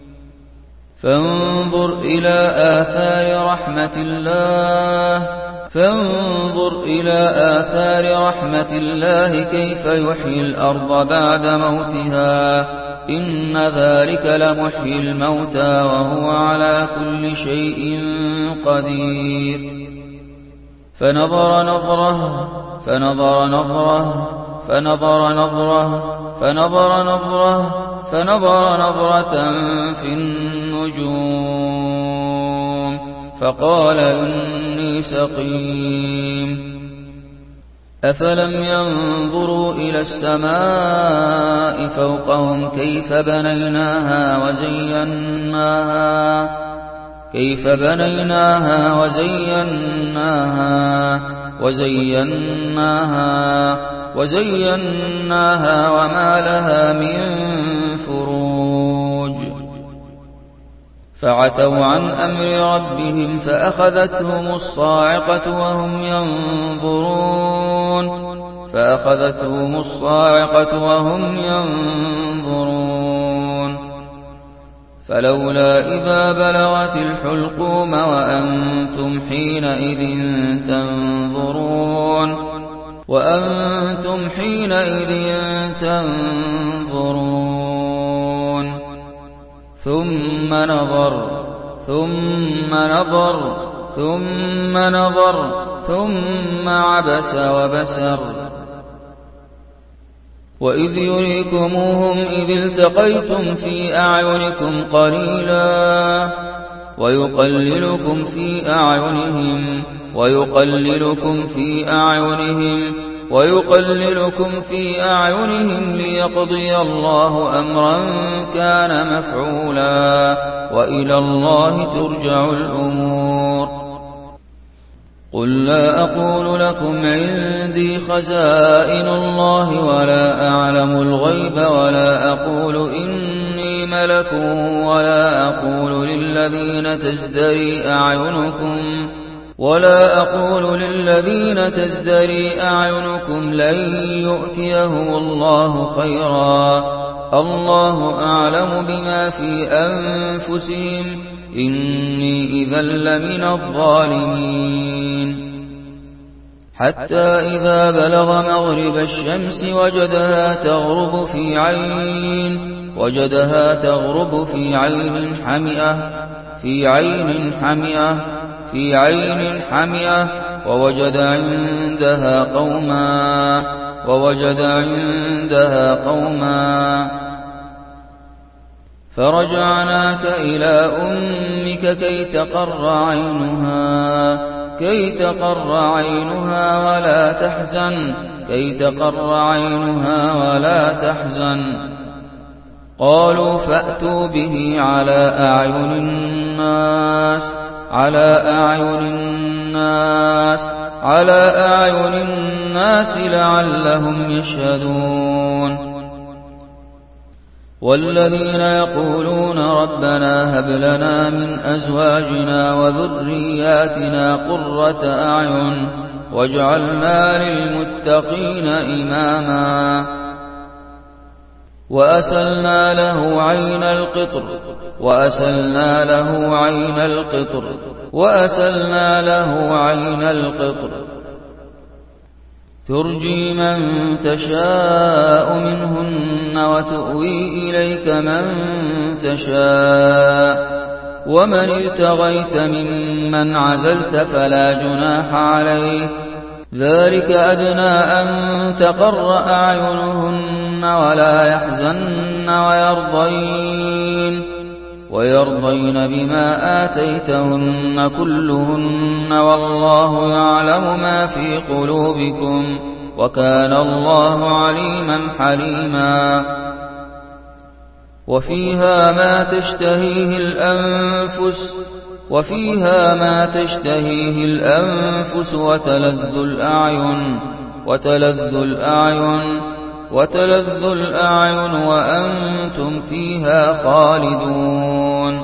فانظر إلى آثار رحمة الله فانظر إلى آثار رحمة الله كيف يحيي الأرض بعد موتها إن ذلك لمحيي الموتى وهو على كل شيء قدير فنظر نظره فنظر نظره فنظر نظره فنظر نظره فنظر نظرة في النجوم فقال إني سقيم أفلم ينظروا إلى السماء فوقهم كيف بنيناها وزيناها كيف بنيناها وزيناها وزيناها وزيناها وما لها من فروج فعتوا عن أمر ربهم فأخذتهم الصاعقة وهم ينظرون فأخذتهم الصاعقة وهم ينظرون فلولا إذا بلغت الحلقوم وأنتم حينئذ تنظرون وأنتم حينئذ تنظرون ثم نظر ثم نظر ثم نظر ثم عبس وبسر وإذ يريكموهم إذ التقيتم في أعينكم قليلا ويقللكم في أعينهم ويقللكم في أعينهم ويقللكم في أعينهم ليقضي الله أمرا كان مفعولا وإلى الله ترجع الأمور قل لا أقول لكم عندي خزائن الله ولا أعلم الغيب ولا أقول إني ملك ولا أقول للذين تزدري أعينكم ولا أقول للذين تزدري أعينكم لن يؤتيهم الله خيرا الله أعلم بما في أنفسهم إني إذا لمن الظالمين حتى إذا بلغ مغرب الشمس وجدها تغرب في عين وجدها تغرب في عين حمئة في عين حمئة في عين حمئة ووجد عندها قوما ووجد عندها قوما فرجعناك إلى أمك كي تقر عينها كي تقر عينها ولا تحزن كي تقر عينها ولا تحزن قالوا فأتوا به على أعين الناس على أعين الناس على أعين الناس لعلهم يشهدون والذين يقولون ربنا هب لنا من أزواجنا وذرياتنا قرة أعين واجعلنا للمتقين إماما وأسلنا له عين القطر وأسلنا له عين القطر وأسلنا له عين القطر ترجي من تشاء منهن وتؤوي إليك من تشاء ومن ابتغيت ممن عزلت فلا جناح عليك ذلك أدنى أن تقر أعينهن ولا يحزن ويرضين ويرضين بما آتيتهن كلهن والله يعلم ما في قلوبكم وكان الله عليما حليما وفيها ما تشتهيه الأنفس وفيها ما تشتهيه الأنفس وتلذ الأعين وتلذ الأعين وتلذ الأعين وأنتم فيها خالدون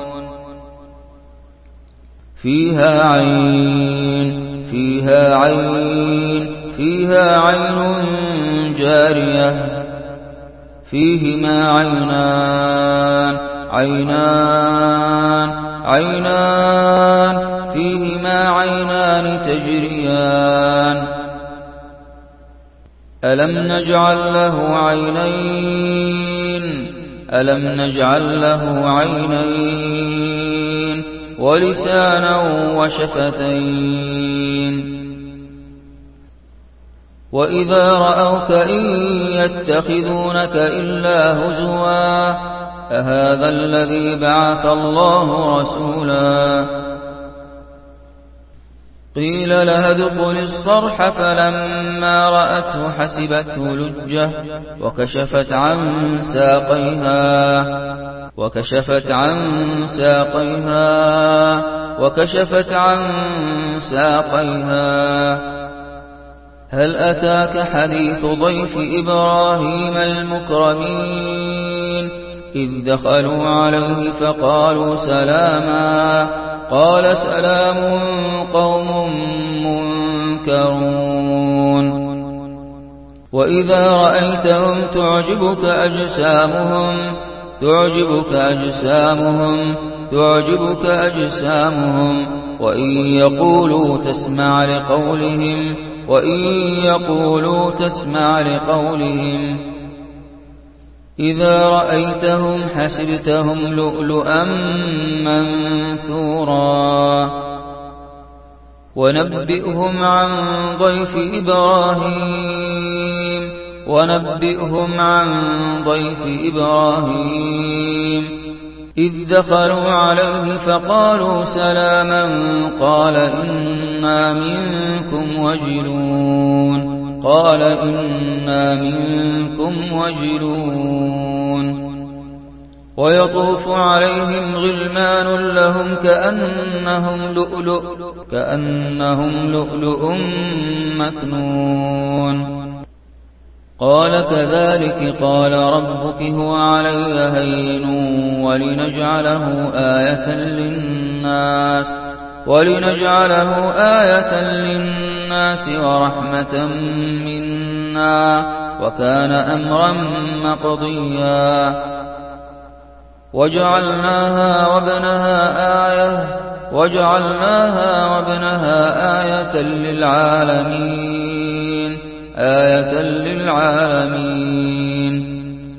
فيها عين فيها عين فيها عين جارية فيهما عينان عينان عينان فيهما عينان تجريان ألم نجعل له عينين ألم نجعل له عينين ولسانا وشفتين وإذا رأوك إن يتخذونك إلا هزوا أهذا الذي بعث الله رسولا قيل لها ادخل الصرح فلما رأته حسبته لجة وكشفت عن ساقيها وكشفت عن ساقيها وكشفت عن ساقيها هل أتاك حديث ضيف إبراهيم المكرمين إذ دخلوا عليه فقالوا سلاما قال سلام قوم منكرون وإذا رأيتهم تعجبك أجسامهم تعجبك أجسامهم تعجبك أجسامهم وإن يقولوا تسمع لقولهم وإن يقولوا تسمع لقولهم إذا رأيتهم حسبتهم لؤلؤا منثورا ونبئهم عن ضيف إبراهيم ونبئهم عن ضيف إبراهيم إذ دخلوا عليه فقالوا سلاما قال إنا منكم وجلون قال إنا منكم وجلون ويطوف عليهم غلمان لهم كأنهم لؤلؤ كأنهم لؤلؤ مكنون قال كذلك قال ربك هو علي هين ولنجعله آية للناس ولنجعله آية للناس ورحمة منا وكان أمرا مقضيا وجعلناها وابنها آية وجعلناها وابنها آية للعالمين آية للعالمين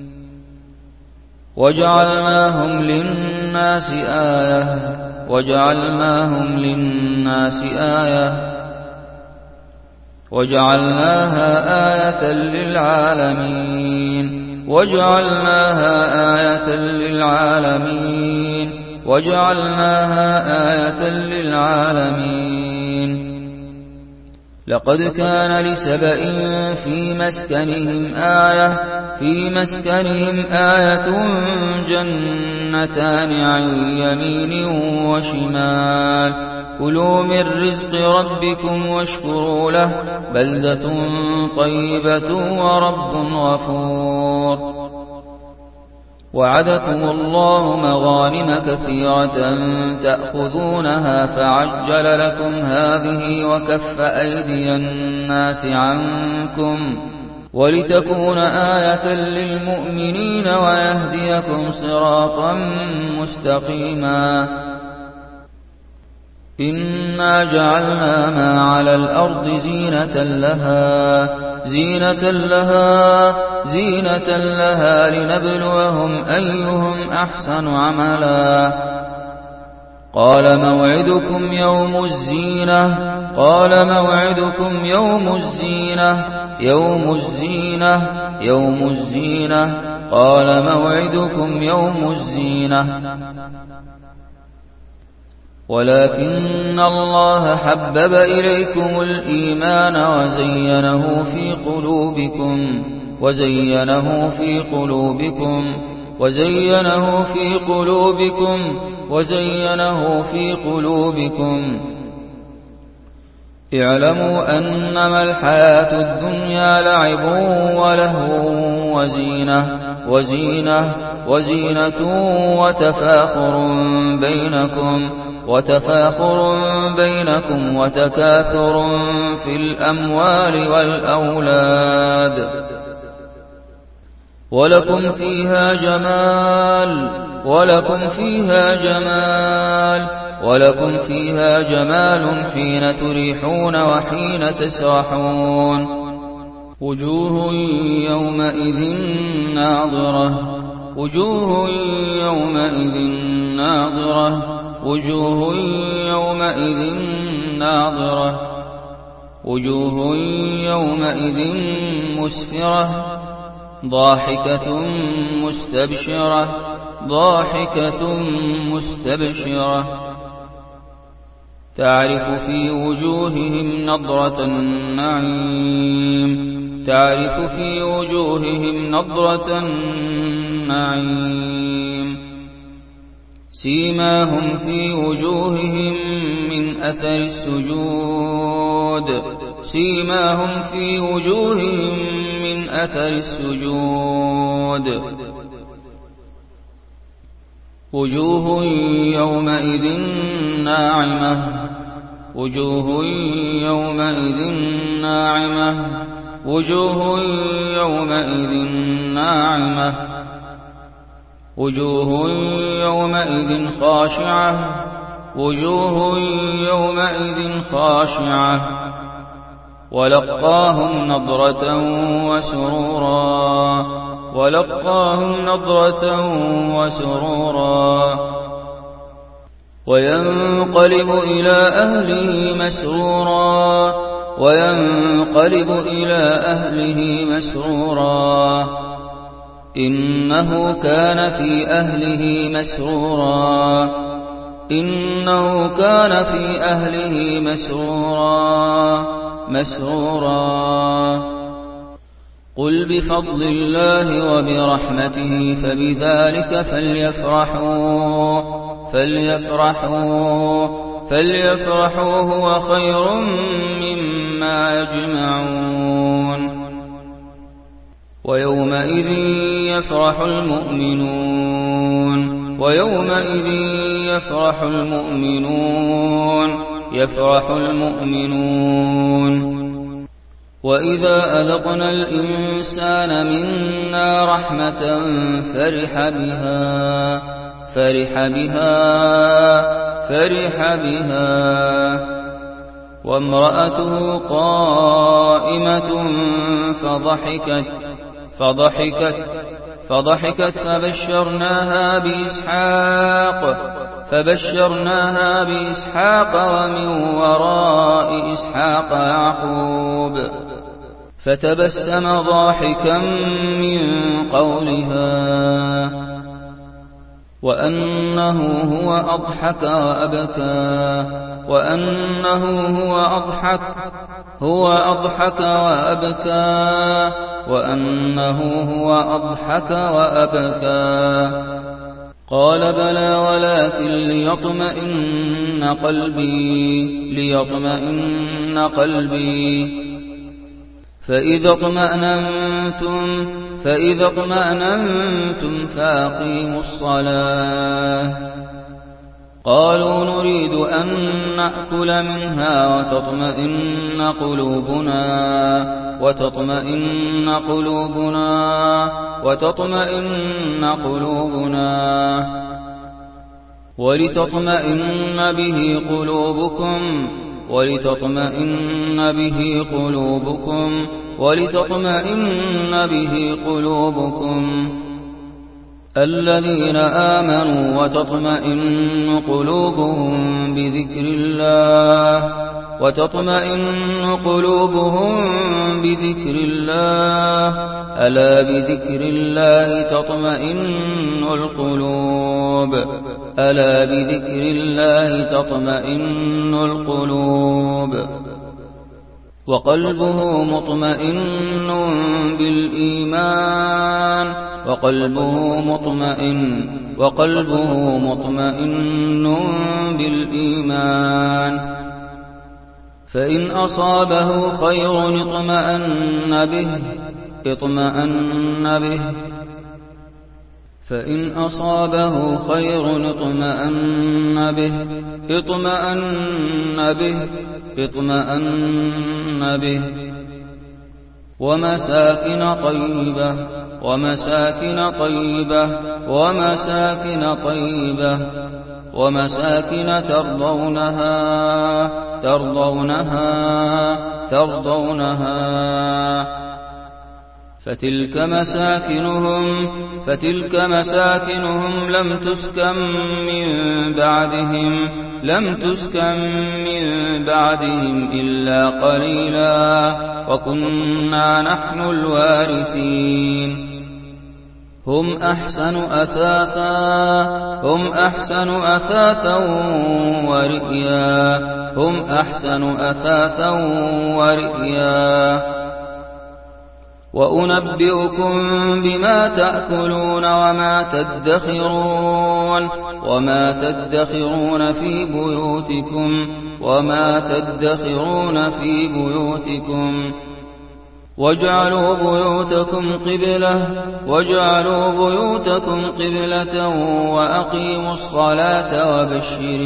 وجعلناهم للناس آية وجعلناهم للناس آية وجعلناها آية للعالمين وجعلناها آية للعالمين وجعلناها آية للعالمين لقد كان لسبإ في مسكنهم آية في مسكنهم آية جنتان عن يمين وشمال كلوا من رزق ربكم واشكروا له بلدة طيبة ورب غفور وعدكم الله مغانم كثيرة تأخذونها فعجل لكم هذه وكف أيدي الناس عنكم ولتكون آية للمؤمنين ويهديكم صراطا مستقيما إنا جعلنا ما على الأرض زينة لها زينة لها زينة لها لنبلوهم أيهم أحسن عملا قال موعدكم يوم الزينة قال موعدكم يوم الزينة يوم الزينة يوم الزينة قال موعدكم يوم الزينة ولكن الله حبب إليكم الإيمان وزينه في قلوبكم وزينه في قلوبكم وزينه في قلوبكم وزينه في قلوبكم اعلموا أنما الحياة الدنيا لعب ولهو وزينة وزينة وزينة وتفاخر بينكم وتفاخر بينكم وتكاثر في الأموال والأولاد ولكم فيها جمال ولكم فيها جمال ولكم فيها جمال حين تريحون وحين تسرحون وجوه يومئذ ناظرة وجوه يومئذ ناظرة وجوه يومئذ ناظرة وجوه يومئذ مسفرة ضاحكة مستبشرة ضاحكة مستبشرة تعرف في وجوههم نضرة النعيم تعرف في وجوههم نضرة النعيم سيماهم في وجوههم من أثر السجود سيماهم في وجوههم من أثر السجود وجوه يومئذ ناعمة وجوه يومئذ ناعمة وجوه يومئذ ناعمة وجوه يومئذ خاشعة وجوه يومئذ خاشعة ولقاهم نضرة وسرورا ولقاهم نضرة وسرورا وينقلب إلى أهله مسرورا وينقلب إلى أهله مسرورا إنه كان في أهله مسرورا إنه كان في أهله مسرورا مسرورا قل بفضل الله وبرحمته فبذلك فليفرحوا فليفرحوا فليفرحوا هو خير مما يجمعون ويومئذ يفرح المؤمنون ويومئذ يفرح المؤمنون يفرح المؤمنون وإذا أذقنا الإنسان منا رحمة فرح بها فرح بها فرح بها وامرأته قائمة فضحكت فضحكت فضحكت فبشرناها بإسحاق فبشرناها بإسحاق ومن وراء إسحاق يعقوب فتبسم ضاحكا من قولها وأنه هو أضحك وأبكى وأنه هو أضحك هو أضحك وأبكى وأنه هو أضحك وأبكى قال بلى ولكن ليطمئن قلبي ليطمئن قلبي فإذا اطمأننتم فإذا اطمأننتم فأقيموا الصلاة قالوا نريد أن نأكل منها وتطمئن قلوبنا وتطمئن قلوبنا وتطمئن قلوبنا ولتطمئن به قلوبكم ولتطمئن به قلوبكم ولتطمئن به قلوبكم الذين آمنوا وتطمئن قلوبهم بذكر الله وتطمئن قلوبهم بذكر الله ألا بذكر الله تطمئن القلوب ألا بذكر الله تطمئن القلوب وقلبه مطمئن بالإيمان وقلبه مطمئن وقلبه مطمئن بالإيمان فإن أصابه خير اطمأن به اطمأن به فإن أصابه خير اطمأن به اطمأن به اطمأن به ومساكن طيبة ومساكن طيبة ومساكن طيبة ومساكن ترضونها ترضونها ترضونها فتلك مساكنهم فتلك مساكنهم لم تسكن من بعدهم لم تسكن من بعدهم إلا قليلا وكنا نحن الوارثين هم أحسن أثاثا هم أحسن أثاثا ورئيا هم أحسن أثاثا ورئيا وأنبئكم بما تأكلون وما تدخرون وما تدخرون في بيوتكم وما تدخرون في بيوتكم واجعلوا بيوتكم قبلة واجعلوا بيوتكم قبلة وأقيموا الصلاة وبشر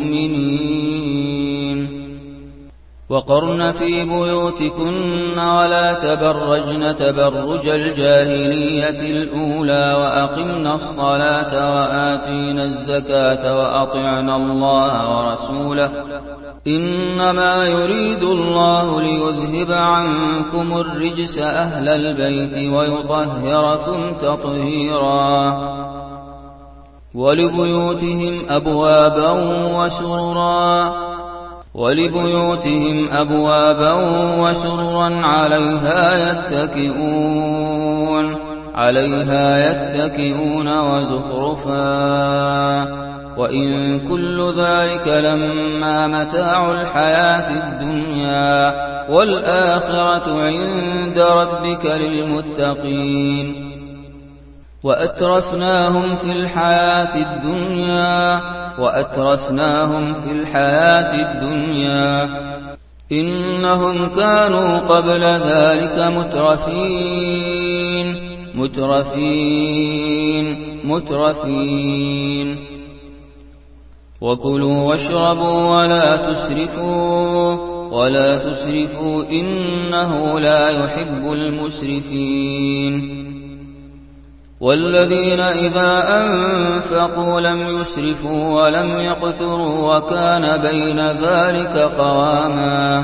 المؤمنين وقرن في بيوتكن ولا تبرجن تبرج الجاهلية الأولى وأقمنا الصلاة وآتينا الزكاة وأطعنا الله ورسوله إنما يريد الله ليذهب عنكم الرجس أهل البيت ويطهركم تطهيرا ولبيوتهم أبوابا وسررا ولبيوتهم أبوابا وسررا عليها يتكئون عليها يتكئون وزخرفا وإن كل ذلك لما متاع الحياة الدنيا والآخرة عند ربك للمتقين وأترفناهم في الحياة الدنيا وأترفناهم في الحياة الدنيا إنهم كانوا قبل ذلك مترفين مترفين مترفين وكلوا واشربوا ولا تسرفوا ولا تسرفوا إنه لا يحب المسرفين والذين إذا أنفقوا لم يسرفوا ولم يقتروا وكان بين ذلك قواما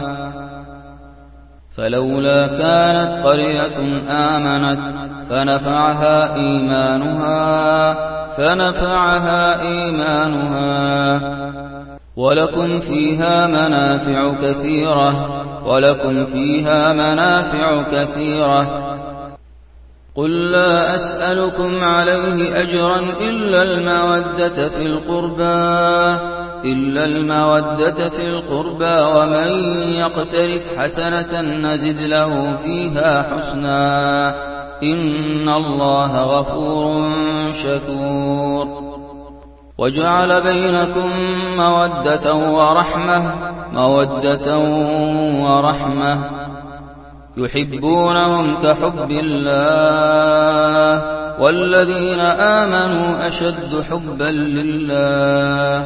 فلولا كانت قرية آمنت فنفعها إيمانها فنفعها إيمانها ولكم فيها منافع كثيرة ولكم فيها منافع كثيرة قل لا أسألكم عليه أجرا إلا المودة في القربى إلا المودة في القربى ومن يقترف حسنة نزد له فيها حسنا إن الله غفور شكور وجعل بينكم مودة ورحمة مودة ورحمة يحبونهم كحب الله والذين آمنوا أشد حبا لله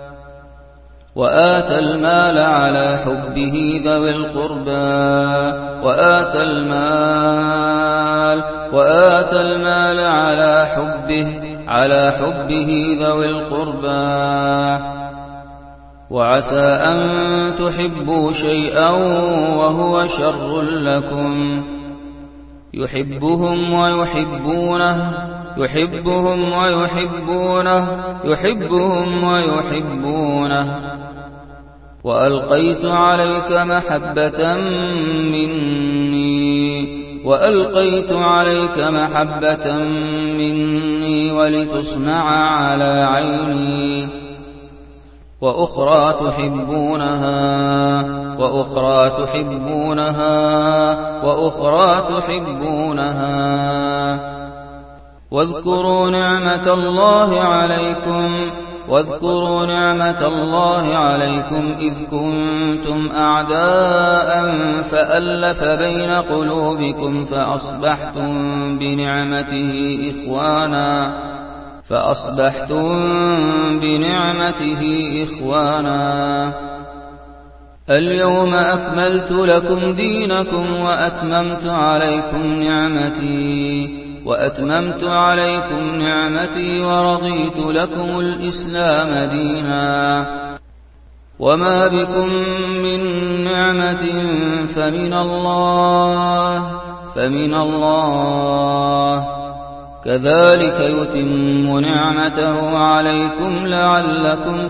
وآتى المال على حبه ذوي القربى وآتى المال وآتى المال على حبه على حبه ذوي القربى وعسى أن تحبوا شيئا وهو شر لكم يحبهم ويحبونه يحبهم ويحبونه يحبهم ويحبونه وألقيت عليك محبة مني وألقيت عليك محبة مني ولتصنع على عيني وأخرى تحبونها وأخرى تحبونها وأخرى تحبونها واذكروا نعمة الله عليكم واذكروا نعمة الله عليكم إذ كنتم أعداء فألف بين قلوبكم فأصبحتم بنعمته إخوانا فأصبحتم بنعمته إخوانا اليوم أكملت لكم دينكم وأتممت عليكم نعمتي وأتممت عليكم نعمتي ورضيت لكم الإسلام دينا وما بكم من نعمة فمن الله فمن الله كذلك يتم نعمته عليكم لعلكم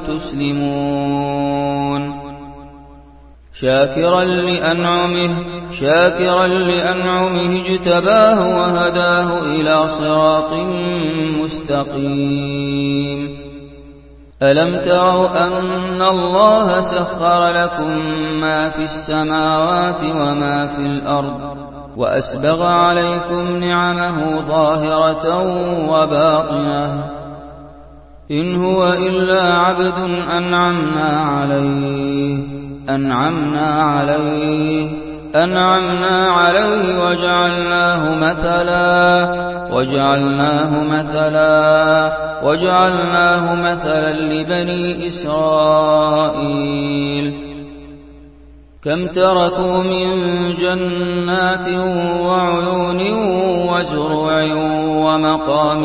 تسلمون شاكرا لأنعمه شاكرا لأنعمه اجتباه وهداه إلى صراط مستقيم ألم تروا أن الله سخر لكم ما في السماوات وما في الأرض وأسبغ عليكم نعمه ظاهرة وباطنة إن هو إلا عبد أنعمنا عليه أنعمنا عليه أنعمنا عليه وجعلناه مثلا وجعلناه مثلا وجعلناه مثلا لبني إسرائيل كم تركوا من جنات وعيون وزروع ومقام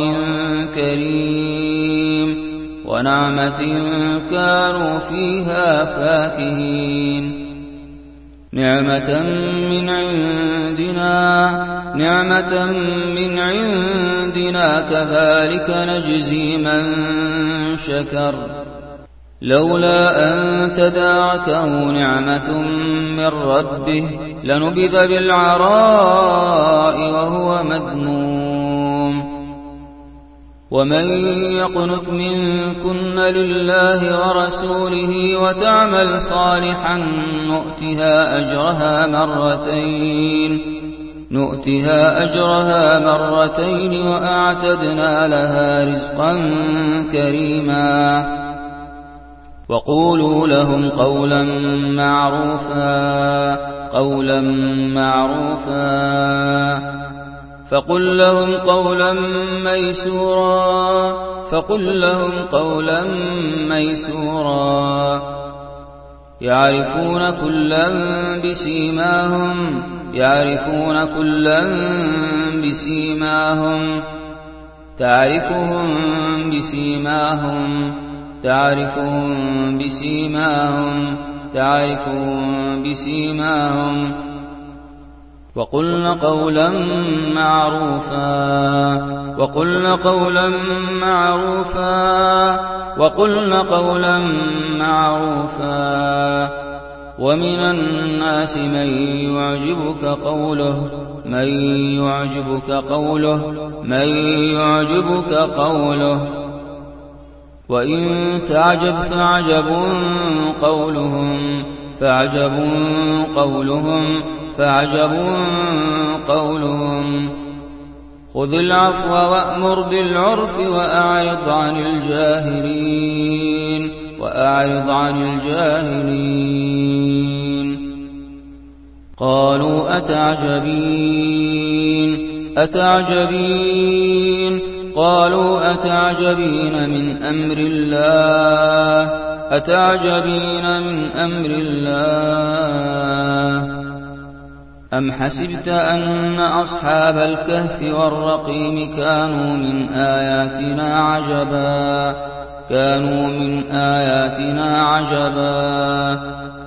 كريم ونعمة كانوا فيها فاكهين نعمة من عندنا نعمة من عندنا كذلك نجزي من شكر لولا أن تداركه نعمة من ربه لنبذ بالعراء وهو مذموم ومن يقنت منكن لله ورسوله وتعمل صالحا نؤتها أجرها مرتين نؤتها أجرها مرتين وأعتدنا لها رزقا كريما وقولوا لهم قولا معروفا قولا معروفا فقل لهم قولا ميسورا فقل لهم قولا ميسورا يعرفون كلا بسيماهم يعرفون كلا بسيماهم تعرفهم بسيماهم تعرفهم بسيماهم تعرفهم بسيماهم وقلن قولا معروفا وقلن قولا معروفا وقلن قولا معروفا ومن الناس من يعجبك قوله من يعجبك قوله من يعجبك قوله وإن تعجب فعجب قولهم فعجب قولهم فعجب قولهم خذ العفو وأمر بالعرف وأعرض عن الجاهلين وأعرض عن الجاهلين قالوا أتعجبين أتعجبين قالوا أتعجبين من أمر الله أتعجبين من أمر الله أم حسبت أن أصحاب الكهف والرقيم كانوا من آياتنا عجبا كانوا من آياتنا عجبا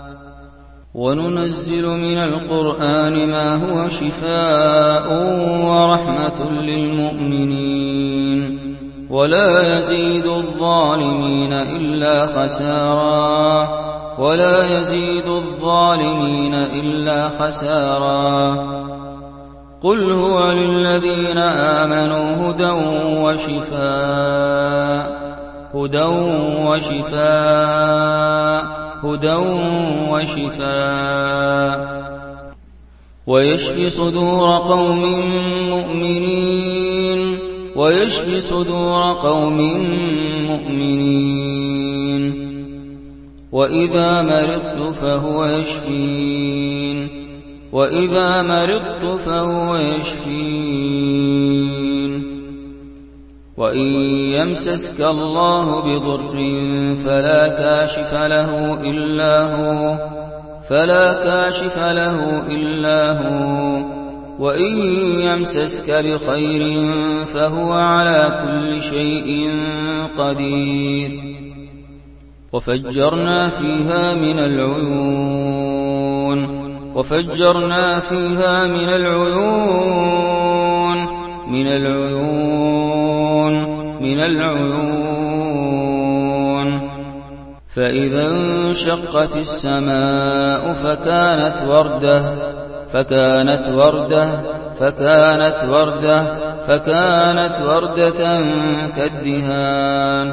وننزل من القرآن ما هو شفاء ورحمة للمؤمنين ولا يزيد الظالمين إلا خسارا ولا يزيد الظالمين إلا خسارا قل هو للذين آمنوا هدى وشفاء هدى وشفاء هدى وشفاء ويشفي صدور قوم مؤمنين ويشفي صدور قوم مؤمنين وإذا مرضت فهو يشفين وإذا مرضت فهو يشفين وإن يمسسك الله بضر فلا كاشف له إلا هو فلا كاشف له إلا هو وإن يمسسك بخير فهو على كل شيء قدير وفجرنا فيها من العيون وفجرنا فيها من العيون من العيون من العيون فإذا انشقت السماء فكانت وردة فكانت وردة فكانت وردة فكانت وردة كالدهان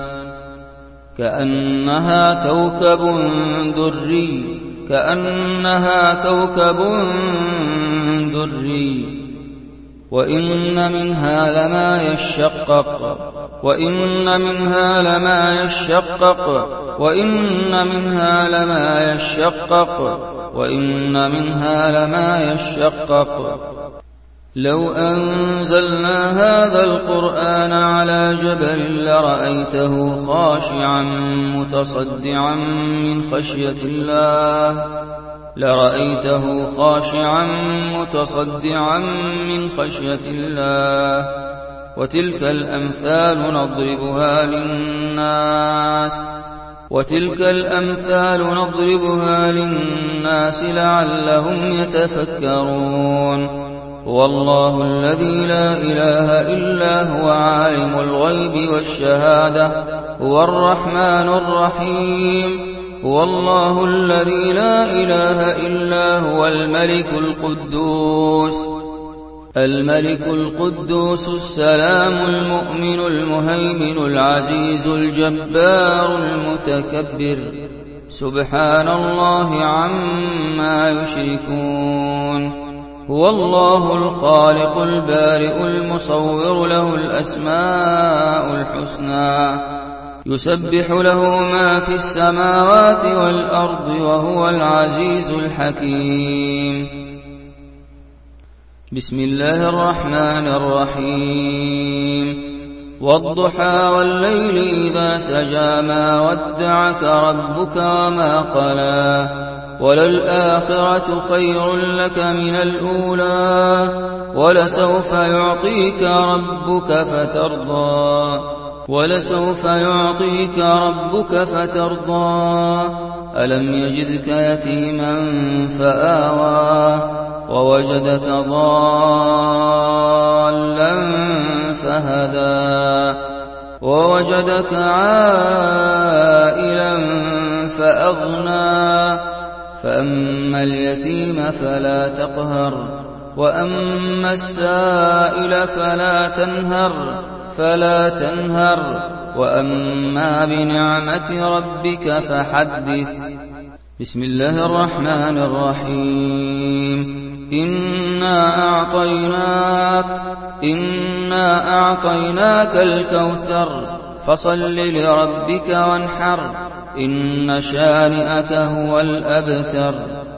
كأنها كوكب دري كأنها كوكب دري وإن منها لما يشقق وإن منها لما يشقق وإن منها لما يشقق وإن منها لما يشقق لو أنزلنا هذا القرآن على جبل لرأيته خاشعا متصدعا من خشية الله لرأيته خاشعا متصدعا من خشية الله وتلك الأمثال نضربها للناس وتلك الأمثال نضربها للناس لعلهم يتفكرون هو الله الذي لا إله إلا هو عالم الغيب والشهادة هو الرحمن الرحيم هو الله الذي لا إله إلا هو الملك القدوس الملك القدوس السلام المؤمن المهيمن العزيز الجبار المتكبر سبحان الله عما يشركون هو الله الخالق البارئ المصور له الأسماء الحسنى يسبح له ما في السماوات والأرض وهو العزيز الحكيم بسم الله الرحمن الرحيم والضحى والليل إذا سجى ما ودعك ربك وما قلى وللآخرة خير لك من الأولى ولسوف يعطيك ربك فترضى ولسوف يعطيك ربك فترضى ألم يجدك يتيما فآوى ووجدك ضالا فهدى ووجدك عائلا فأغنى فأما اليتيم فلا تقهر وأما السائل فلا تنهر فلا تنهر وأما بنعمة ربك فحدث بسم الله الرحمن الرحيم إنا أعطيناك إنا أعطيناك الكوثر فصل لربك وانحر إن شانئك هو الأبتر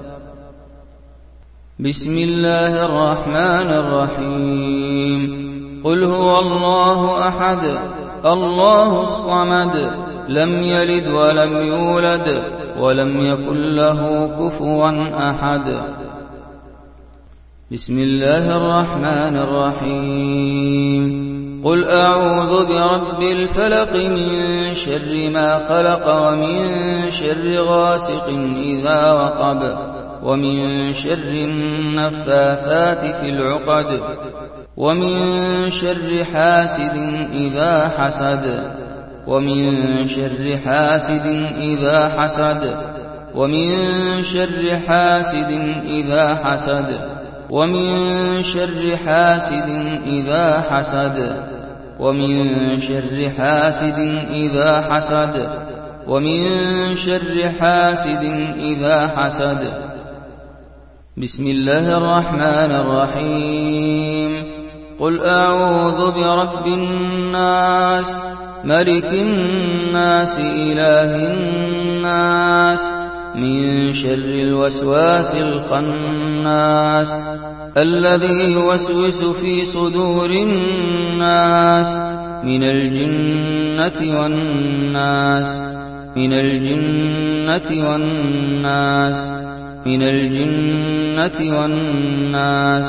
بسم الله الرحمن الرحيم قل هو الله أحد الله الصمد لم يلد ولم يولد ولم يكن له كفوا أحد بسم الله الرحمن الرحيم قل أعوذ برب الفلق من شر ما خلق ومن شر غاسق إذا وقب ومن شر النفاثات في العقد ومن شر حاسد إذا حسد ومن شر حاسد إذا حسد ومن شر حاسد إذا حسد ومن شر حاسد إذا حسد ومن شر حاسد إذا حسد ومن شر حاسد إذا حسد بسم الله الرحمن الرحيم قل أعوذ برب الناس ملك الناس إله الناس من شر الوسواس الخناس الذي يوسوس في صدور الناس من الجنة والناس من الجنة والناس من الجنة والناس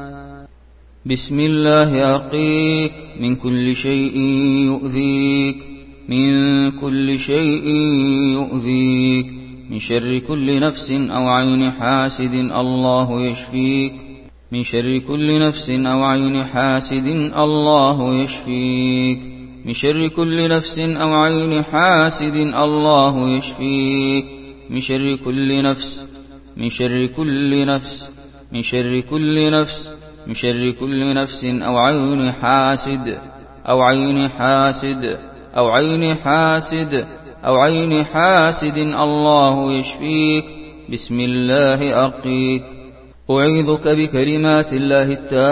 بسم الله أرقيك من كل شيء يؤذيك من كل شيء يؤذيك من شر كل نفس أو عين حاسد الله يشفيك من شر كل نفس أو عين حاسد الله يشفيك من شر كل نفس أو عين حاسد الله يشفيك من شر كل نفس من شر كل نفس من شر كل نفس من شر كل نفس أو عين حاسد أو عين حاسد أو عين حاسد أو عين حاسد الله يشفيك بسم الله أرقيك أعيذك بكلمات الله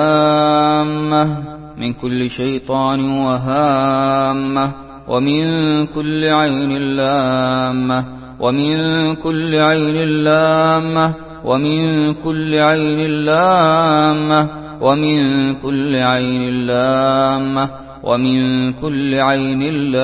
التامة من كل شيطان وهامة ومن كل عين لامة ومن كل عين لامة ومن كل عين لامة ومن كل عين لامة ومن كل عين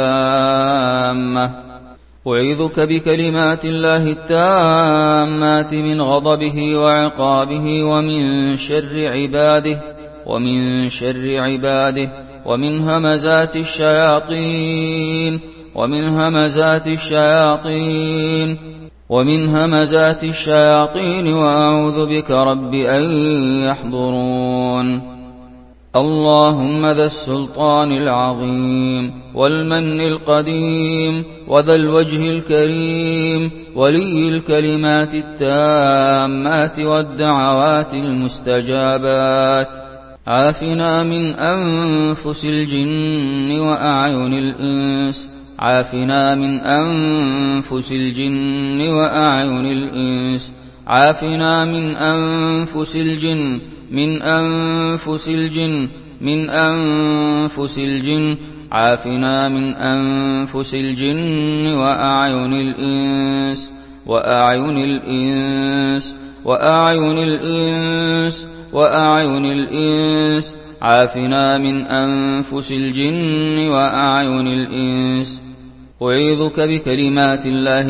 لامة أعيذك بكلمات الله التامات من غضبه وعقابه ومن شر عباده ومن شر عباده ومن همزات الشياطين ومن همزات الشياطين ومن همزات الشياطين وأعوذ بك رب أن يحضرون. اللهم ذا السلطان العظيم والمن القديم وذا الوجه الكريم ولي الكلمات التامات والدعوات المستجابات، عافنا من أنفس الجن وأعين الإنس عافنا من أنفس الجن وأعين الإنس عافنا من أنفس الجن من أنفس الجن من أنفس الجن عافنا من أنفس الجن وأعين الإنس وأعين الإنس وأعين الإنس وأعين الإنس عافنا من أنفس الجن وأعين الإنس. أعيذك بكلمات الله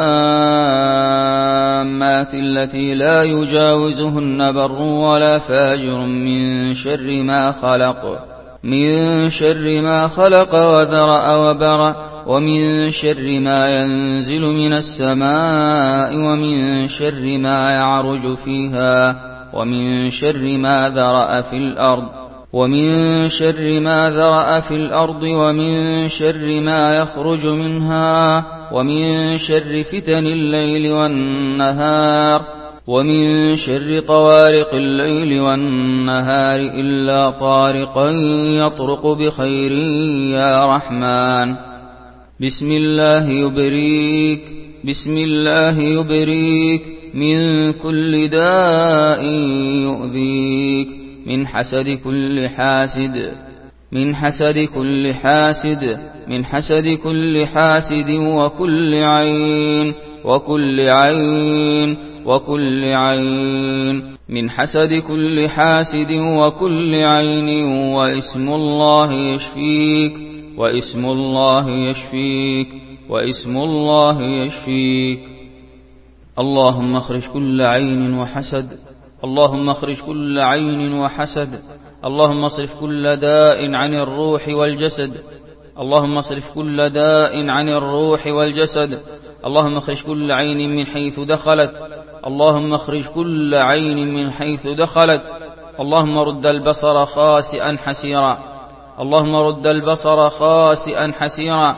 التامات التي لا يجاوزهن بر ولا فاجر من شر ما خلق من شر ما خلق وذرأ وبرأ، ومن شر ما ينزل من السماء، ومن شر ما يعرج فيها، ومن شر ما ذرأ في الأرض ومن شر ما ذرأ في الأرض ومن شر ما يخرج منها، ومن شر فتن الليل والنهار، ومن شر طوارق الليل والنهار إلا طارقا يطرق بخير يا رحمن. بسم الله يبريك بسم الله يبريك من كل داء يؤذيك، من حسد كل حاسد من حسد كل حاسد من حسد كل حاسد وكل عين وكل عين وكل عين من حسد كل حاسد وكل عين. واسم الله يشفيك واسم الله يشفيك واسم الله يشفيك. اللهم اخرج كل عين وحسد اللهم اخرج كل عين وحسد. اللهم اصرف كل داء عن الروح والجسد. اللهم اصرف كل داء عن الروح والجسد. اللهم اخرج كل عين من حيث دخلت. اللهم اخرج كل عين من حيث دخلت. اللهم رد البصر خاسئا حسيرا. اللهم رد البصر خاسئا حسيرا.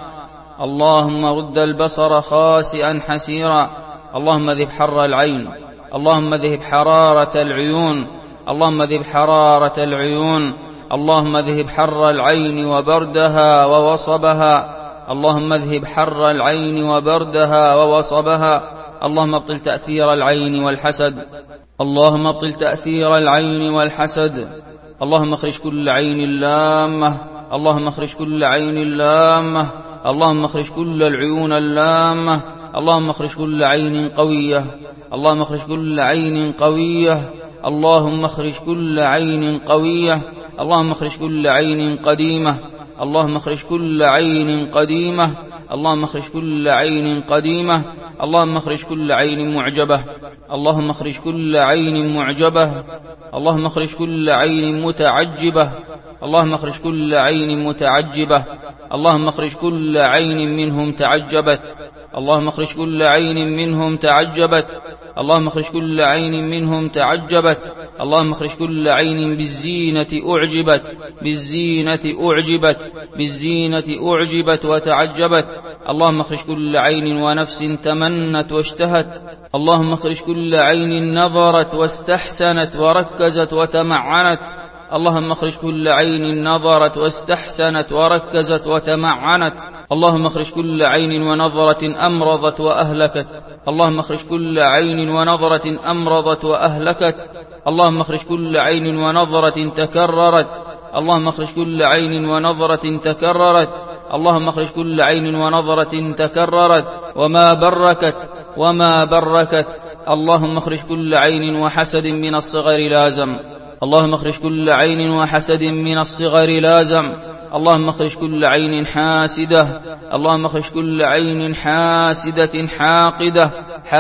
اللهم رد البصر خاسئا حسيرا. اللهم ذهب حر العين. اللهم ذهب حرارة العيون. اللهم ذهب حرارة العيون. اللهم ذهب حر العين وبردها ووصبها. اللهم ذهب حر العين وبردها ووصبها. اللهم ابطل تأثير العين والحسد. اللهم ابطل تأثير العين والحسد. اللهم اخرج كل عين لامة. اللهم اخرج كل عين لامة. اللهم اخرج كل العيون اللامة. اللهم اخرج كل عين قوية. اللهم اخرج كل عين قوية. اللهم اخرج كل عين قوية. اللهم اخرج كل عين قديمة. اللهم اخرج كل عين قديمة. اللهم اخرج كل عين قديمة. اللهم اخرج كل عين معجبة. اللهم اخرج كل عين معجبة. اللهم اخرج كل عين متعجبة. اللهم اخرج كل عين متعجبة. اللهم اخرج كل عين منهم تعجبت. اللهم اخرج كل عين منهم تعجبت. اللهم اخرج كل عين منهم تعجبت. اللهم اخرج كل عين بالزينة أعجبت بالزينة أعجبت بالزينة أعجبت وتعجبت. اللهم اخرج كل عين ونفس تمنت واشتهت. اللهم اخرج كل عين نظرت واستحسنت وركزت وتمعنت. اللهم اخرج كل عين نظرت واستحسنت وركزت وتمعنت. اللهم اخرج كل عين ونظرة أمرضت وأهلكت. اللهم اخرج كل عين ونظرة أمرضت وأهلكت. اللهم اخرج كل عين ونظرة تكررت. اللهم اخرج كل عين ونظرة تكررت. اللهم اخرج كل عين ونظرة تكررت وما بركت وما بركت. اللهم اخرج كل عين وحسد من الصغر لازم. اللهم اخرج كل عين وحسد من الصغر لازم. اللهم اخرج كل عين حاسدة. اللهم اخرج كل عين حاسدة حاقدة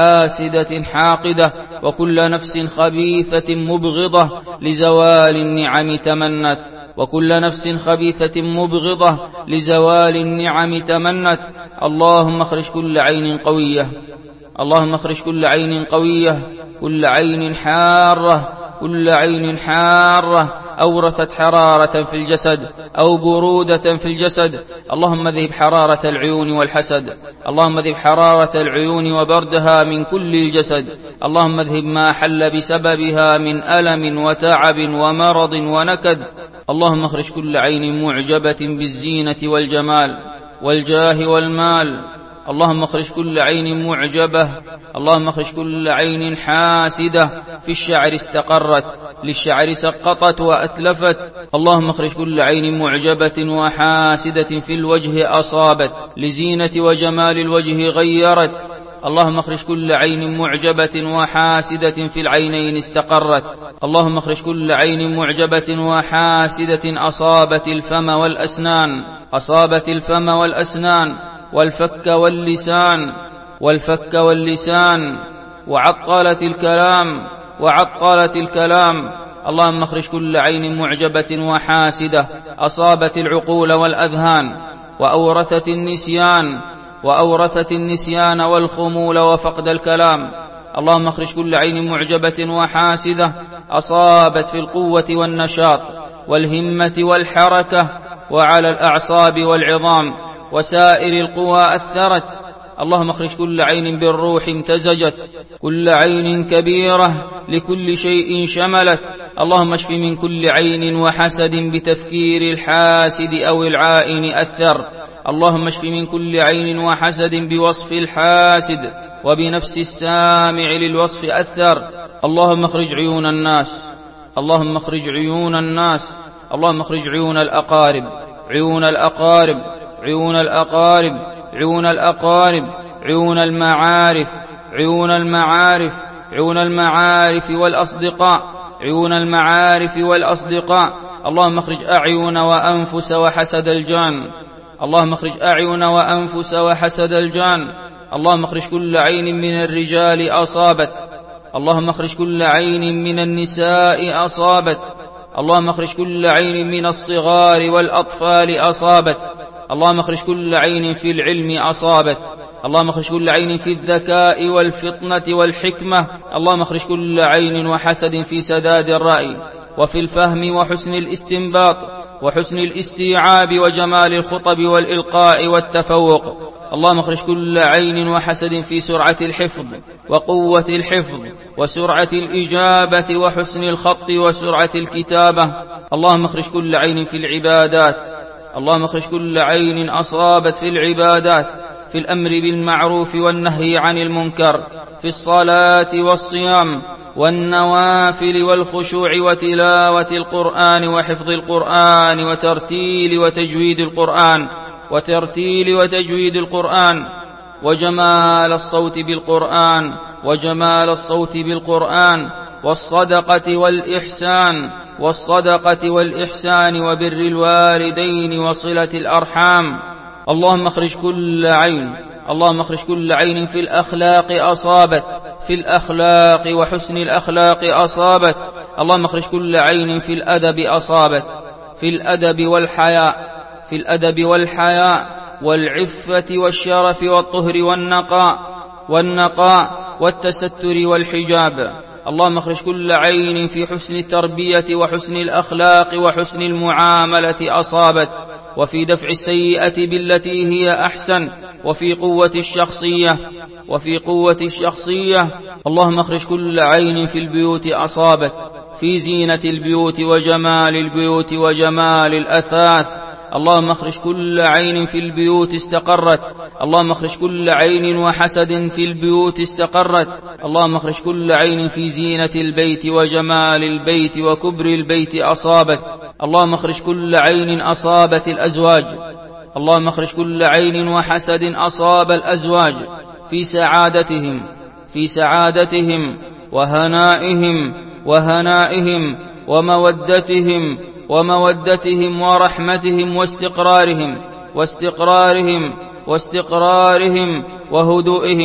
حاسدة حاقدة وكل نفس خبيثة مبغضة لزوال النعم تمنت. وكل نفس خبيثة مبغضة لزوال النعم تمنت. اللهم اخرج كل عين قوية، اللهم اخرج كل عين قوية، كل عين حارة، كل عين حارة أورثت حرارة في الجسد أو برودة في الجسد. اللهم ذهب حرارة العيون والحسد، اللهم ذهب حرارة العيون وبردها من كل الجسد. اللهم ذهب ما حل بسببها من ألم وتعب ومرض ونكد. اللهم اخرج كل عين معجبة بالزينة والجمال والجاه والمال. اللهم اخرج كل عين معجبة، اللهم اخرج كل عين حاسدة في الشعر استقرت، للشعر سقطت وأتلفت. اللهم اخرج كل عين معجبة وحاسدة في الوجه أصابت، لزينة وجمال الوجه غيرت. اللهم اخرج كل عين معجبة وحاسدة في العينين استقرت. اللهم اخرج كل عين معجبة وحاسدة أصابت الفم والأسنان، أصابت الفم والأسنان والفك واللسان، والفك واللسان وعطلت الكلام، وعطلت الكلام. اللهم اخرج كل عين معجبة وحاسدة أصابت العقول والأذهان وأورثت النسيان، وأورثت النسيان والخمول وفقد الكلام. اللهم اخرج كل عين معجبة وحاسدة أصابت في القوة والنشاط والهمة والحركة وعلى الأعصاب والعظام وسائر القوى أثرت. اللهم اخرج كل عين بالروح امتزجت، كل عين كبيرة لكل شيء شملت. اللهم اشف من كل عين وحسد بتفكير الحاسد أو العائن أثر. اللهم اشف من كل عين وحسد بوصف الحاسد وبنفس السامع للوصف أثر. اللهم اخرج عيون الناس، اللهم اخرج عيون الناس، اللهم اخرج عيون الأقارب، عيون الأقارب، عيون الأقارب، عيون الأقارب، عيون المعارف، عيون المعارف، عيون المعارف والأصدقاء، عيون المعارف والأصدقاء. اللهم اخرج أعين وأنفس وحسد الجان، اللهم اخرج أعين وأنفس وحسد الجان. اللهم اخرج كل عين من الرجال أصابت، اللهم اخرج كل عين من النساء أصابت. اللهم اخرج كل عين من الصغار والأطفال أصابت. اللهم اخرج كل عين في العلم أصابت. اللهم اخرج كل عين في الذكاء والفطنة والحكمة. اللهم اخرج كل عين وحسد في سداد الرأي وفي الفهم وحسن الاستنباط وحسن الاستيعاب وجمال الخطب والإلقاء والتفوق. اللهم اخرج كل عين وحسد في سرعة الحفظ وقوة الحفظ وسرعة الإجابة وحسن الخط وسرعة الكتابة. اللهم اخرج كل عين في العبادات، اللهم اخرج كل عين أصابت في العبادات، في الأمر بالمعروف والنهي عن المنكر، في الصلاة والصيام والنوافل والخشوع وتلاوة القرآن وحفظ القرآن وترتيل وتجويد القرآن وترتيل وتجويد القرآن وجمال الصوت بالقرآن وجمال الصوت بالقرآن والصدقة والإحسان والصدقة والإحسان وبر الوالدين وصلة الأرحام. اللهم اخرج كل عين، اللهم اخرج كل عين في الأخلاق أصابت، في الأخلاق وحسن الأخلاق أصابت. اللهم اخرج كل عين في الأدب أصابت، في الأدب والحياء، في الأدب والحياء والعفة والشرف والطهر والنقاء والنقاء والتستر والحجاب. اللهم اخرج كل عين في حسن التربية وحسن الأخلاق وحسن المعاملة أصابت، وفي دفع السيئة بالتي هي أحسن، وفي قوة الشخصية وفي قوة الشخصية. اللهم اخرج كل عين في البيوت أصابت، في زينة البيوت وجمال البيوت وجمال الأثاث. اللهم اخرج كل عين في البيوت استقرت. اللهم اخرج كل عين وحسد في البيوت استقرت. اللهم اخرج كل عين في زينة البيت وجمال البيت وكبر البيت أصابت. اللهم اخرج كل عين أصابت الأزواج. اللهم اخرج كل عين وحسد أصاب الأزواج في سعادتهم، في سعادتهم وهنائهم وهنائهم ومودتهم ومودتهم ورحمتهم واستقرارهم واستقرارهم واستقرارهم وهدوئهم.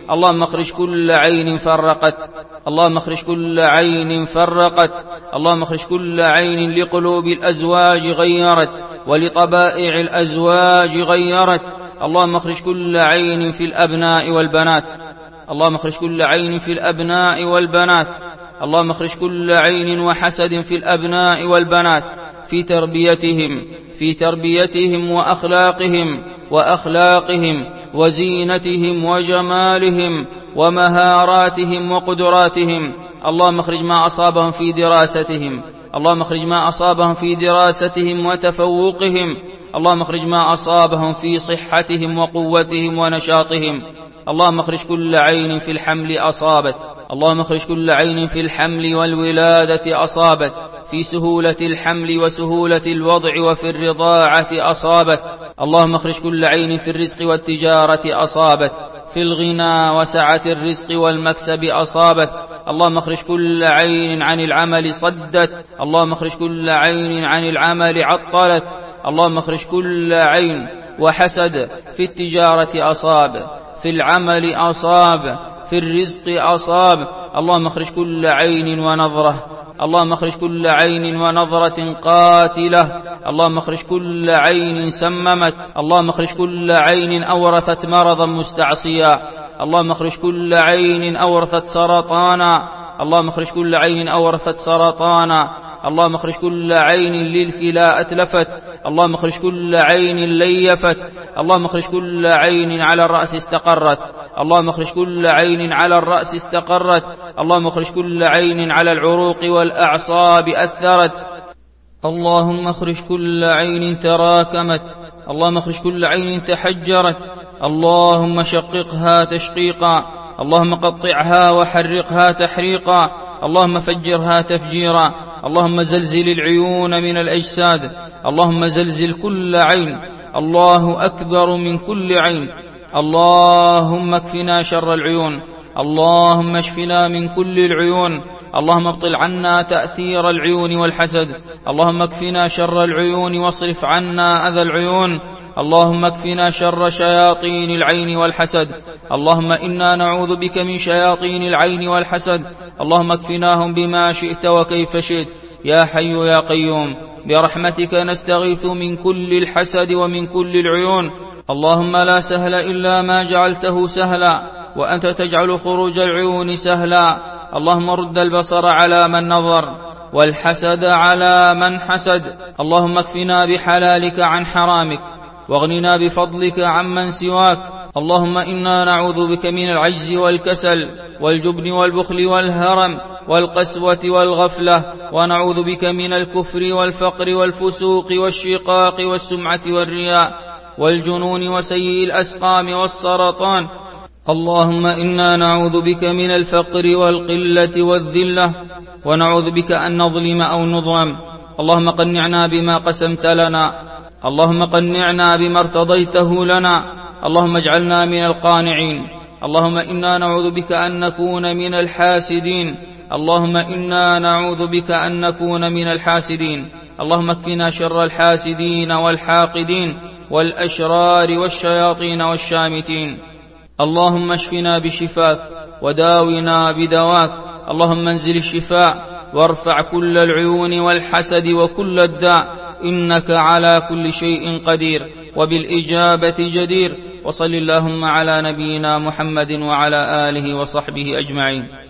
اللهم اخرج كل عين فرقت اللهم اخرج كل عين فرقت اللهم اخرج كل عين لقلوب الأزواج غيرت ولطبائع الأزواج غيرت اللهم اخرج كل عين في الأبناء والبنات اللهم اخرج كل عين في الأبناء والبنات اللهم اخرج كل عين وحسد في الأبناء والبنات في تربيتهم في تربيتهم وأخلاقهم وأخلاقهم وزينتهم وجمالهم ومهاراتهم وقدراتهم اللهم اخرج ما أصابهم في دراستهم اللهم اخرج ما أصابهم في دراستهم وتفوقهم اللهم اخرج ما أصابهم في صحتهم وقوتهم ونشاطهم اللهم اخرج كل عين في الحمل أصابت اللهم اخرج كل عين في الحمل والولادة أصابت في سهولة الحمل وسهولة الوضع وفي الرضاعة أصابت اللهم اخرج كل عين في الرزق والتجارة أصابت في الغنى وسعة الرزق والمكسب أصابت اللهم اخرج كل عين عن العمل صدت اللهم اخرج كل عين عن العمل عطلت اللهم اخرج كل عين وحسد في التجارة أصاب في العمل أصاب في الرزق أصاب اللهم اخرج كل عين ونظرة اللهم اخرج كل عين ونظرة قاتلة اللهم اخرج كل عين سممت اللهم اخرج كل عين أورثت مرضا مستعصيا اللهم اخرج كل عين أورثت سرطانا اللهم اخرج كل عين أورثت سرطانا اللهم اخرج كل عين للكلى أتلفت اللهم اخرج كل عين ليفت اللهم اخرج كل عين على الرأس استقرت اللهم اخرج كل عين على الرأس استقرت اللهم اخرج كل عين على العروق والأعصاب أثرت اللهم اخرج كل عين تراكمت اللهم اخرج كل عين تحجرت اللهم شققها تشقيقا اللهم قطعها وحرقها تحريقا اللهم فجرها تفجيرا اللهم زلزل العيون من الأجساد اللهم زلزل كل عين الله أكبر من كل عين اللهم اكفنا شر العيون اللهم اشفنا من كل العيون اللهم ابطل عنا تأثير العيون والحسد اللهم اكفنا شر العيون واصرف عنا أذى العيون اللهم اكفنا شر شياطين العين والحسد اللهم إنا نعوذ بك من شياطين العين والحسد اللهم اكفناهم بما شئت وكيف شئت يا حي يا قيوم برحمتك نستغيث من كل الحسد ومن كل العيون اللهم لا سهل إلا ما جعلته سهلا وأنت تجعل خروج العيون سهلا اللهم رد البصر على من نظر والحسد على من حسد اللهم اكفنا بحلالك عن حرامك واغننا بفضلك عمن سواك اللهم إنا نعوذ بك من العجز والكسل والجبن والبخل والهرم والقسوة والغفلة ونعوذ بك من الكفر والفقر والفسوق والشقاق والسمعة والرياء والجنون وسيء الأسقام والسرطان اللهم إنا نعوذ بك من الفقر والقلة والذلة ونعوذ بك أن نظلم أو نظلم اللهم قنعنا بما قسمت لنا اللهم قنعنا بما ارتضيته لنا اللهم اجعلنا من القانعين اللهم إنا نعوذ بك أن نكون من الحاسدين اللهم إنا نعوذ بك أن نكون من الحاسدين اللهم اكفنا شر الحاسدين والحاقدين والأشرار والشياطين والشامتين اللهم اشفنا بشفاك وداونا بدواك اللهم انزل الشفاء وارفع كل العيون والحسد وكل الداء إنك على كل شيء قدير وبالإجابة جدير وصل اللهم على نبينا محمد وعلى آله وصحبه أجمعين.